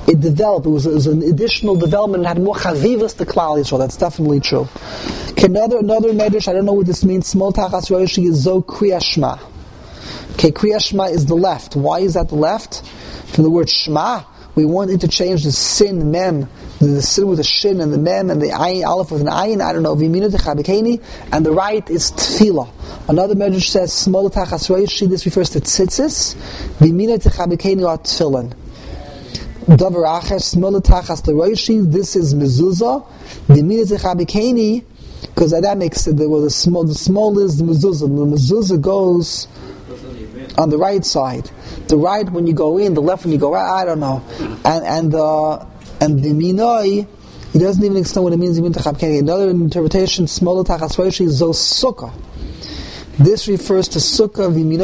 Speaker 1: it developed. It was an additional development. It had more chavivas to Klal Yisrael. That's definitely true. Okay, another medrash. I don't know what this means. Smol tachas roishi is zo kriya shma. Okay, kriya shma is the left. Why is that the left? From the word shma, we want to interchange the sin mem, the sin with a shin and the mem and the ayin aleph with an ayin. I don't know. V'iminu techabekeni, and the right is tefillah. Another medrash says smol tachas roishi. This refers to tzitzis. V'iminu techabekeni are tefillin. Davar acher smol tachas roishi. This is mezuzah. V'iminu techabekeni. Because that makes it, the small is the mezuzah. The mezuzah goes on the right side. The right when you go in, the left when you go out. I don't know. And the minoi, he doesn't even explain what it means. Another interpretation, small tachas roishi is zo sukkah. This refers to sukkah.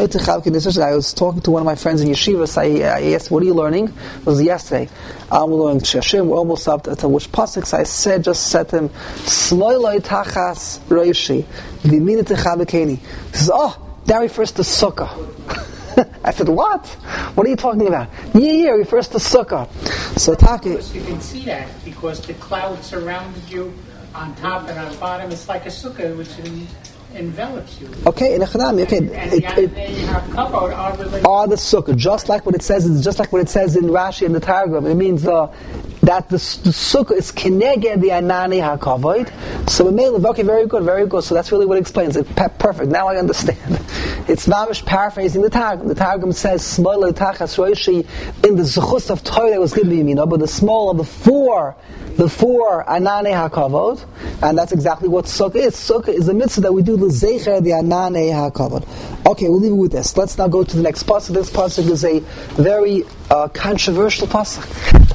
Speaker 1: I was talking to one of my friends in yeshivas. I asked, "What are you learning?" It was yesterday. We're learning Shashim. We're almost up to which pasuk. I just said to him, "Smoiloi tachas roishi v'iminu techabekeni." He says, "Oh, that refers to sukkah." I said, "What? What are you talking about?" Yeah, it refers to sukkah. So Taki,
Speaker 4: you can see that because the cloud surrounded you on top and on bottom. It's like a sukkah which envelops you.
Speaker 1: Okay, in Echanami, okay.
Speaker 4: And the covered
Speaker 1: are the sukkah, just like what it says. It's just like what it says in Rashi and the Targum. It means that the sukkah is keneged the anani hakavod. So okay, very good. So that's really what it explains it. Perfect. Now I understand. It's mamish paraphrasing the Targum. The Targum says small tachas roishi in the zechus of Torah that was given to Yemina, but the small of the four anane hakavod, and that's exactly what sukkah is. Sukkah is the mitzvah that we do the zecher the anane hakavod. Okay, we'll leave it with this. Let's now go to the next pasuk. This pasuk is a very controversial pasuk.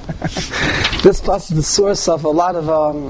Speaker 1: This pasuk is the source of a lot of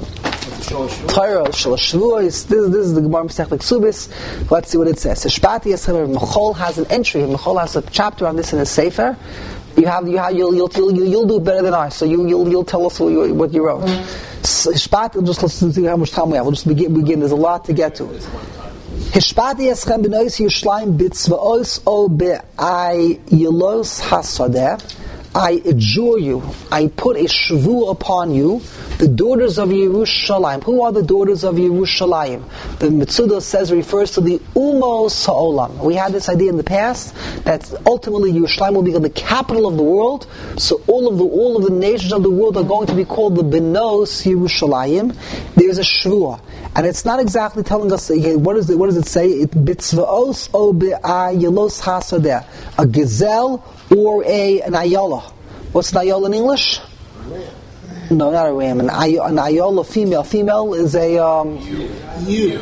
Speaker 1: Torah, Shavuos. This is the Gemara Masechet Ksubis. Let's see what it says. Hishpati Yisrael Mechol has an entry. Mechol has a chapter on this in his sefer. You'll do better than I. So you'll tell us what you wrote. Hishpati. Just let's see how much time we have. We'll just begin. There's a lot to get to. Hishpati Yisrael b'nois Yerushalayim b'tzvaos o be'ay yelos hasadeh. I adjure you, I put a shvu upon you, the daughters of Yerushalayim. Who are the daughters of Yerushalayim? The Mitzudah says refers to the Umos Ha'olam. We had this idea in the past that ultimately Yerushalayim will become the capital of the world. So all of the nations of the world are going to be called the Benos Yerushalayim. There's a shvuah, and it's not exactly telling us. Okay, what does it say? It bitzvaos o be'ayelos hasadeh, a gazelle or an ayala. What's an ayala in English? No, not a ram. An ayala female. Female is a
Speaker 5: ewe.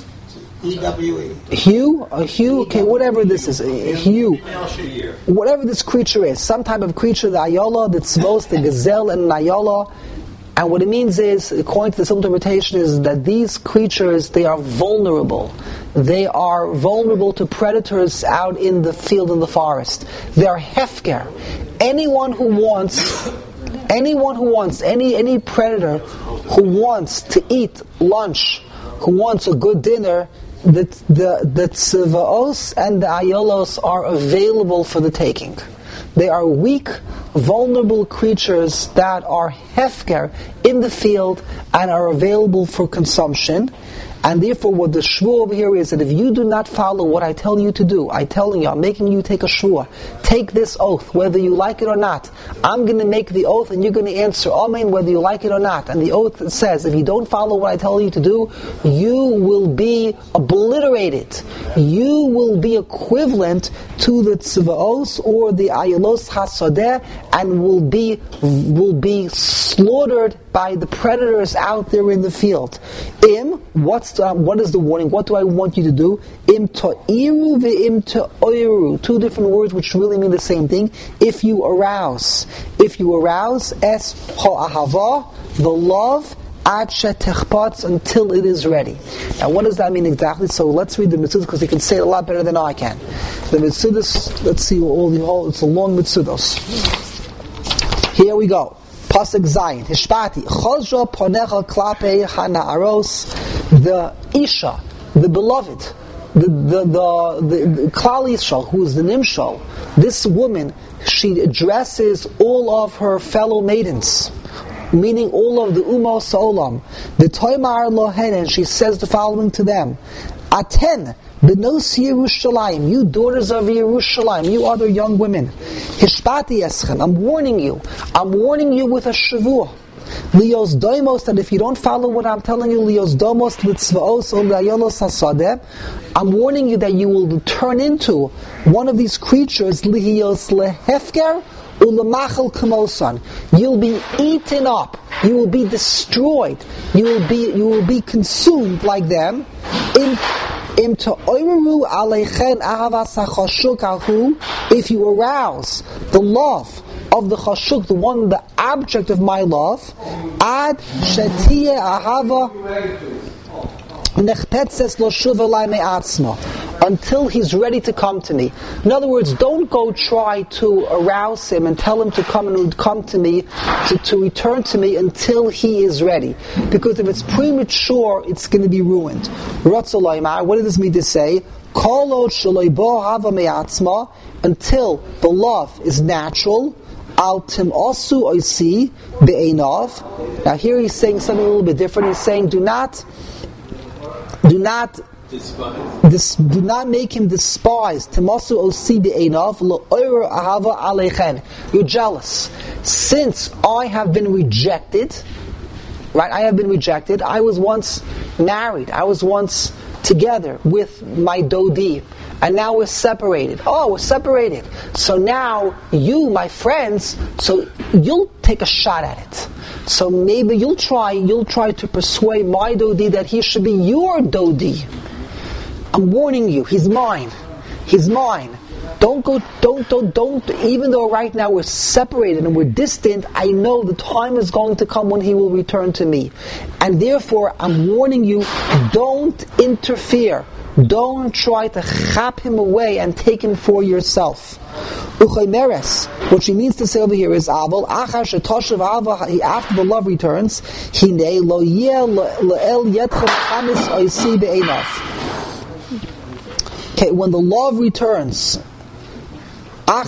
Speaker 5: E-W-E.
Speaker 1: Hue? A hue? Okay, whatever this is. A hue. Whatever this creature is. Some type of creature, the ayala, the tzvos, the gazelle, and an ayala. And what it means is, according to this interpretation, is that these creatures, they are vulnerable. They are vulnerable to predators out in the field and the forest. They are hefker. Anyone who wants, any predator who wants to eat lunch, who wants a good dinner, the tzvaos and the ayolos are available for the taking. They are weak, vulnerable creatures that are hefker in the field and are available for consumption. And therefore what the shvuah over here is that if you do not follow what I tell you to do, I'm making you take a shvuah. Take this oath, whether you like it or not. I'm going to make the oath and you're going to answer amen whether you like it or not. And the oath says, if you don't follow what I tell you to do, you will be obliterated. You will be equivalent to the tzvaos or the ayelos hasadeh and will be slaughtered by the predators out there in the field. What is the warning? What do I want you to do? Im ta'iru ve'im ta'oiru. Two different words which really mean the same thing. If you arouse, es ha'ahava, the love, ad shetechpatz, until it is ready. Now what does that mean exactly? So let's read the mitzvahs because he can say it a lot better than I can. The mitzvahs, let's see it's a long mitzvahs. Here we go. Pasuk Zayin, Hishpati, Chozro ponecha klape hana'aros, the Isha, the beloved, the Klal Yisrael, who is the Nimshal, this woman, she addresses all of her fellow maidens, meaning all of the Umos Olam. The Toimar Lohen, and she says the following to them: Aten Benos Yerushalayim, you daughters of Yerushalayim, you other young women. Hishpati Eschen, I'm warning you with a Shavuah. Lios Doimos, that if you don't follow what I'm telling you, Lios Domos Litzvaos Olayolos Hasadeh, I'm warning you that you will turn into one of these creatures, Lihios Lehefker Ulamachal Kamosan. You'll be eaten up, you will be destroyed, you will be consumed like them. If you arouse the love of the chashuk, the object of my love, ad shetiyeh ahava nechpetzes lo shuva lai me'atzma, until he's ready to come to me. In other words, don't go try to arouse him and tell him to come to me, to return to me until he is ready. Because if it's premature, it's going to be ruined. What does this mean to say? Until the love is natural. Now here he's saying something a little bit different. He's saying do not make him despise. You're jealous. Since I have been rejected, right? I have been rejected. I was once married. I was once together with my Dodi. And now we're separated. Oh, we're separated. So now you, my friends, so you'll take a shot at it. So maybe you'll try to persuade my Dodi that he should be your Dodi. I'm warning you, he's mine. He's mine. Don't, even though right now we're separated and we're distant, I know the time is going to come when he will return to me. And therefore, I'm warning you, don't interfere. Don't try to chap him away and take him for yourself. What she means to say over here is after the love returns, okay, when the love returns, when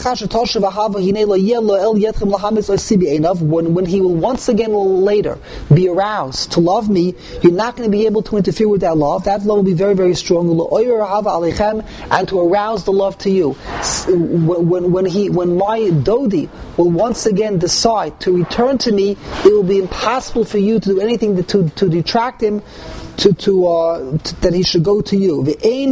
Speaker 1: he will once again later be aroused to love me, you're not going to be able to interfere with that love. That love will be very, very strong, and to arouse the love to you. When my Dodi will once again decide to return to me, it will be impossible for you to do anything to detract him that he should go to you.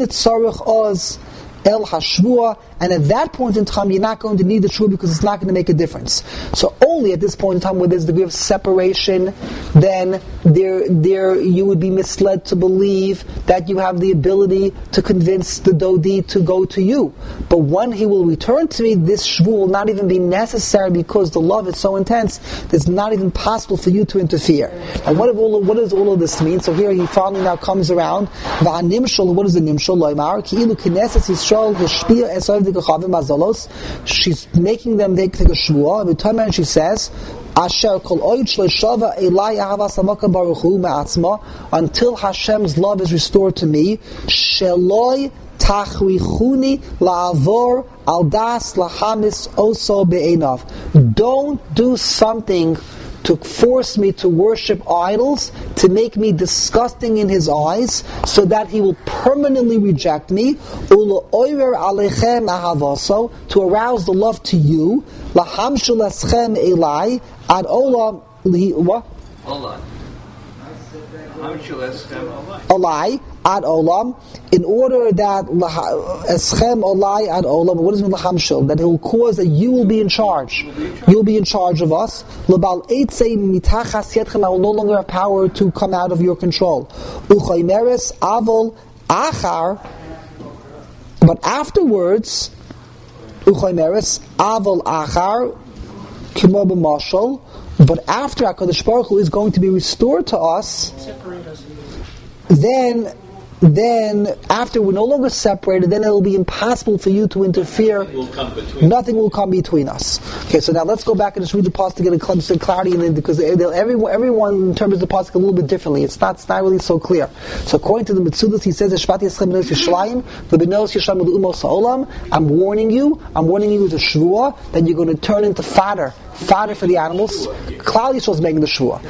Speaker 1: El Hashvua, and at that point in time you're not going to need the shvua because it's not going to make a difference. So only at this point in time where there's a degree of separation, then there you would be misled to believe that you have the ability to convince the Dodi to go to you. But when he will return to me, this shvua will not even be necessary because the love is so intense that it's not even possible for you to interfere. And what does all of this mean? So here he finally now comes around. What is the nimshal? She's making them take a shvuah. And she says, until Hashem's love is restored to me, don't do something to force me to worship idols, to make me disgusting in his eyes, so that he will permanently reject me, to arouse the love to you, Olai ad olam, in order that eschem olai ad olam. What does it mean lahamshul? That he will cause that you will be in charge. You will be in charge of us. Lebal eitzei mitachas yetchem. I will no longer have power to come out of your control. Uchaymeres avol achar. But afterwards, uchaymeres avol achar kimo b'mashal. But after HaKadosh Baruch Hu is going to be restored to us, then then after we're no longer separated, then it'll be impossible for you to interfere. Nothing will come between us. Okay, so now let's go back and just read the pasuk to get a clarity, because everyone interprets the pasuk a little bit differently. It's not really so clear. So according to the Metzudos, he says, I'm warning you with a shvuah that you're going to turn into fodder for the animals. Klal Yisrael is making the shvuah.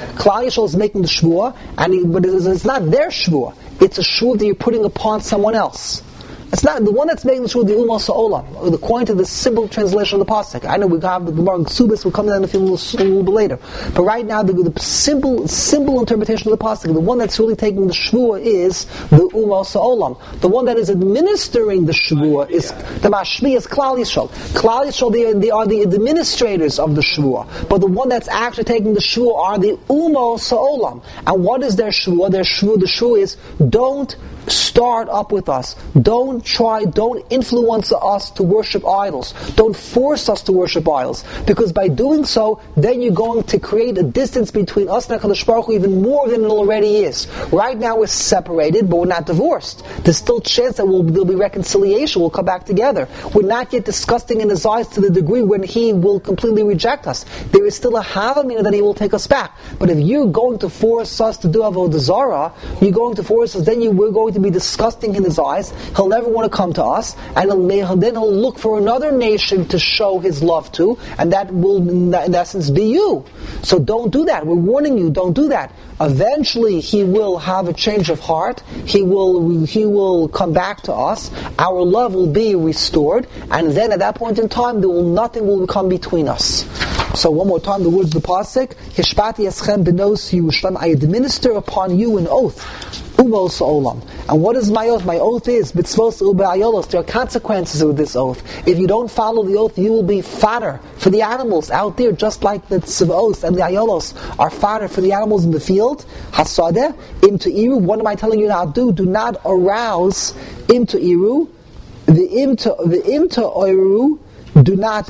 Speaker 1: But it's not their shvuah. It's a shvuah that you're putting upon someone else. It's not the one that's making the shvuah, the Ummah Sa'olam, according to the simple translation of the pasuk. I know we have the Gemara in Ksubis, we'll come to that in a little bit later. But right now, the simple interpretation of the pasuk, the one that's really taking the shvuah is the Ummah Sa'olam. The one that is administering the shvuah is the Mashmi, is Klal Yisrael. Klal Yisrael, they are the administrators of the shvuah. But the one that's actually taking the shvuah are the Ummah Sa'olam. And what is their shvuah? The shvuah is, don't start up with us. Don't influence us to worship idols. Don't force us to worship idols. Because by doing so, then you're going to create a distance between us and HaKadosh Baruch Hu even more than it already is. Right now we're separated, but we're not divorced. There's still a chance that there'll be reconciliation, we'll come back together. We're not yet disgusting in His eyes to the degree when He will completely reject us. There is still a havamina that He will take us back. But if you're going to force us to do Avodah Zarah, you're going to force us, then we're going to be disgusting in His eyes. He'll never want to come to us, and then he'll look for another nation to show His love to, and that will in essence be you. So don't do that. We're warning you, don't do that. Eventually He will have a change of heart. He will come back to us. Our love will be restored, and then at that point in time nothing will come between us. So one more time, the words of the pasuk: Hishpati eschem benos Yerushalayim. I administer upon you an oath. Umos olam. And what is my oath? My oath is mitzvos u'be'ayolos. There are consequences with this oath. If you don't follow the oath, you will be fodder for the animals out there, just like the tzivos and the ayolos are fodder for the animals in the field. Hasadeh im te'iru. What am I telling you now? Do not arouse im te'iru. The im te'iru. Do not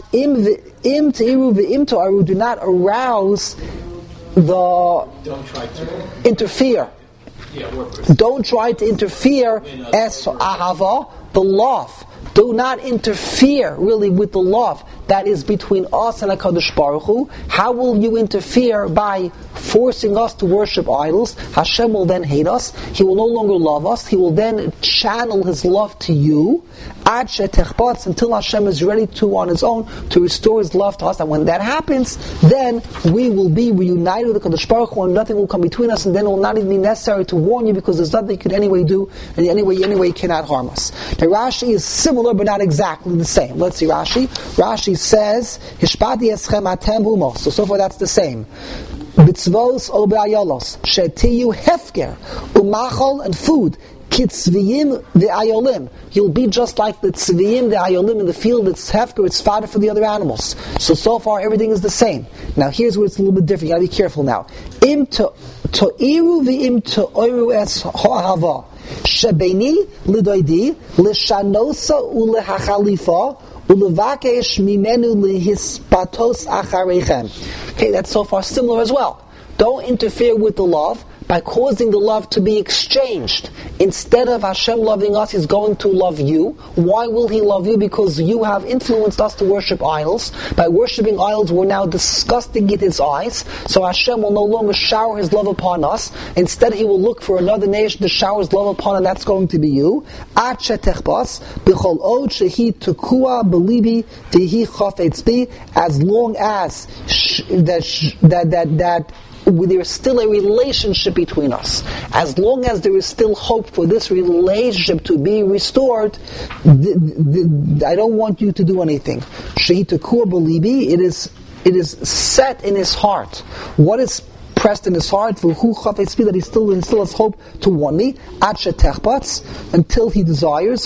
Speaker 1: do not arouse
Speaker 2: Don't try to
Speaker 1: interfere. Don't try to interfere as ahava, the love. Do not interfere really with the love that is between us and HaKadosh Baruch Hu. How will you interfere? By forcing us to worship idols. Hashem will then hate us. He will no longer love us. He will then channel His love to you until Hashem is ready to, on His own, to restore His love to us. And when that happens, then we will be reunited with HaKadosh Baruch Hu, and nothing will come between us, and then it will not even be necessary to warn you, because there's nothing you could anyway do, and anyway you cannot harm us. Now Rashi is similar, but not exactly the same. Let's see Rashi. Rashi says, Hishpati eschem atem humos. So far that's the same. Mitzvos o be'ayolos. Shetiyu hefker. Umachol, and food. Kitzviyim ve'ayolim. You'll be just like the tzviyim, the ayolim in the field. It's hefker, it's fodder for the other animals. So far everything is the same. Now here's where it's a little bit different. You gotta be careful now. Im to'iru ve'im to'iru es ha'ava. Shebeni lidoidi l'shanosa ulehachalifa ulevakesh mimenu lihispatos acharechem. Okay, that's so far similar as well. Don't interfere with the love by causing the love to be exchanged. Instead of Hashem loving us, He's going to love you. Why will He love you? Because you have influenced us to worship idols. By worshiping idols, we're now disgusting in His eyes. So Hashem will no longer shower His love upon us. Instead, He will look for another nation to shower His love upon, and that's going to be you. As long as that there is still a relationship between us. As long as there is still hope for this relationship to be restored, I don't want you to do anything. It is set in his heart. What is pressed in his heart? That he still has hope to warn me. Until he desires.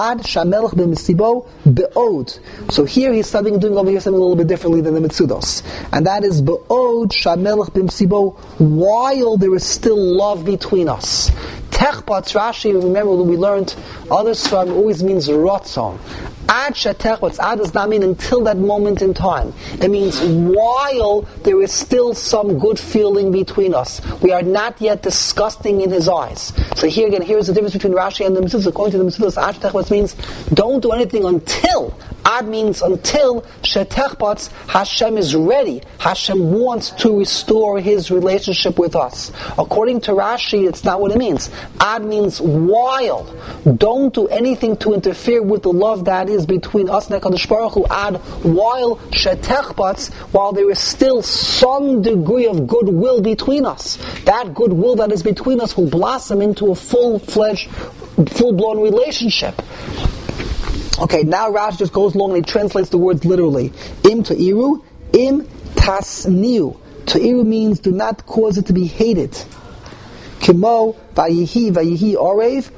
Speaker 1: So here he's doing over here something a little bit differently than the Metzudos. And that is while there is still love between us. Techbatz, Rashi, remember we learned, others from always means Ratzon. Ad shetechbatz, ad does not mean until that moment in time. It means while there is still some good feeling between us. We are not yet disgusting in his eyes. So here again, here's the difference between Rashi and the Metzudos. According to the Metzudos, ad shetechbatz means don't do anything until. Ad means until shetechbatz, Hashem is ready. Hashem wants to restore His relationship with us. According to Rashi, it's not what it means. Ad means while. Don't do anything to interfere with the love that is between us and HaKadosh Baruch Hu. Ad while shetechbatz, while there is still some degree of goodwill between us. That goodwill that is between us will blossom into a full-fledged, full-blown relationship. Okay, now Rashi just goes along and he translates the words literally. Im ta'iru, im tasniu. Ta'iru means do not cause it to be hated. Kimo, vayihi orev,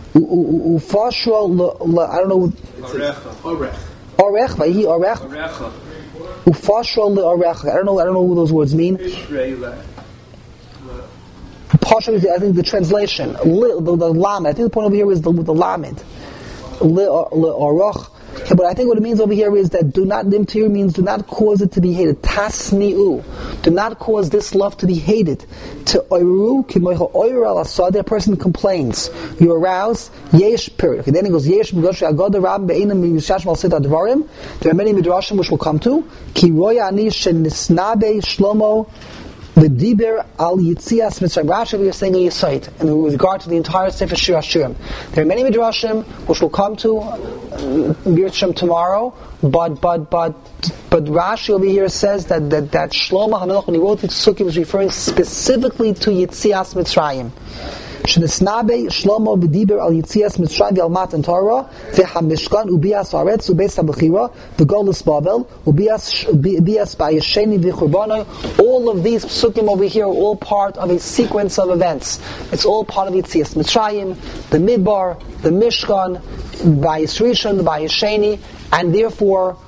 Speaker 1: ufashra, I don't know. Orech, vayihi orech. Ufashra le'orech. I don't know what those words mean. Pasha is, I think, the translation. The lamed. I think the point over here is the lamed. Okay, but I think what it means over here is that do not limtir means do not cause it to be hated. Tasni'u. Do not cause this love to be hated. To oiru, kimoicha oir al asad, a person complains. You arouse, yesh period. Okay, then it goes, yesh m'gosh agoda rab be'inam mishash mal sita dvarim. There are many midrashim which will come to. Ki roya ani shenisnabe shlomo the Diber al Yitzias Mitzrayim. Rashi we are saying a Yisait, and with regard to the entire Sefer Shir Hashirim. There are many midrashim which we'll come to Bircham tomorrow, but Rashi over here says that Shlomo HaMelech, when he wrote the Sukkim, was referring specifically to Yitzias Mitzrayim. Shenisnabe Shlomo v'diber al Yitzias Mitzrayim v'al Matan Torah v'hamishkan ubias haaretz ubeis habechira v'golus Babel ubias ba'yesheni v'churbano. All of these psukim over here are all part of a sequence of events. It's all part of Yitzias Mitzrayim, the Midbar, the Mishkan, Ba'yis Rishon, the Ba'yesheni, and therefore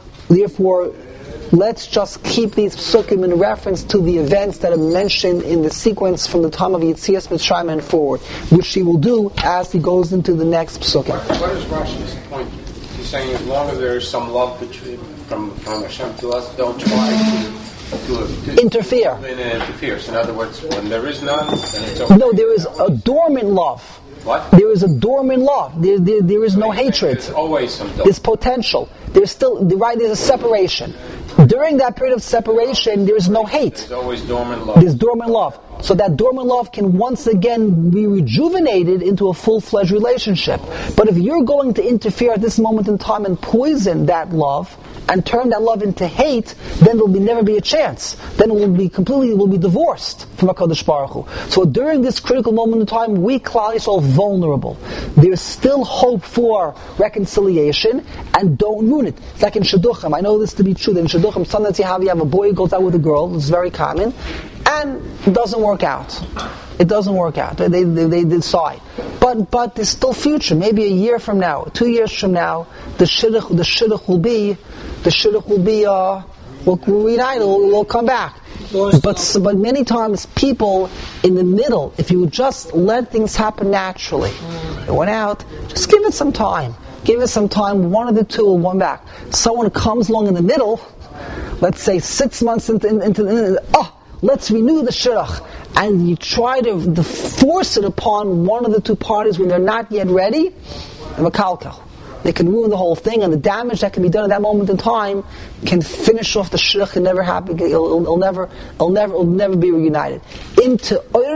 Speaker 1: let's just keep these psukim in reference to the events that are mentioned in the sequence from the time of Yitzias Mitzrayim and forward, which he will do as he goes into the next psukim.
Speaker 3: What is Rashi's point? He's saying as long as there is some love between from Hashem to us, don't try to
Speaker 1: interfere.
Speaker 3: So in other words, when there is none, then it's okay.
Speaker 1: No, there is a dormant love.
Speaker 3: What?
Speaker 1: There is a dormant love. There is no hatred.
Speaker 3: There's always some
Speaker 1: There's potential. There's still there's a separation. During that period of separation, there is no hate.
Speaker 3: There's always dormant love.
Speaker 1: There's dormant love. So that dormant love can once again be rejuvenated into a full-fledged relationship. But if you're going to interfere at this moment in time and poison that love and turn that love into hate, then there will never be a chance. Then it will be divorced from HaKadosh Baruch Hu. So during this critical moment in time, we Klal Yisrael are vulnerable. There's still hope for reconciliation, and don't ruin it. It's like in Shidduchim. I know this to be true. That in Shidduchim, sometimes you have a boy who goes out with a girl. It's very common. And it doesn't work out. It doesn't work out. They decide. But there's still future. Maybe a year from now, 2 years from now, the shidduch will be we'll reunite. We'll come back. But many times people in the middle, if you just let things happen naturally, it went out. Just give it some time. Give it some time. One of the two will come back. Someone comes along in the middle. Let's say 6 months into let's renew the shidduch, and you try to force it upon one of the two parties when they're not yet ready, makalkel. They can ruin the whole thing, and the damage that can be done at that moment in time can finish off the shidduch and never happen. It'll never be reunited. This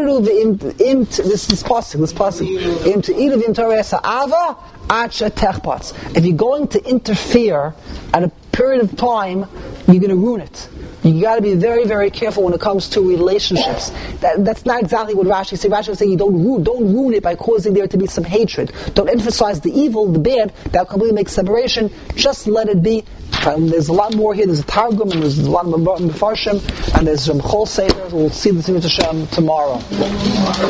Speaker 1: passage. If you're going to interfere at a period of time, you're going to ruin it. You got to be very, very careful when it comes to relationships. That's not exactly what Rashi says. Rashi is saying you don't ruin it by causing there to be some hatred. Don't emphasize the evil, the bad. That completely makes separation. Just let it be. There's a lot more here. There's a Targum, and there's a lot of Mefarshim, and there's some Chol Seder. We'll see the Tzimut Hashem tomorrow.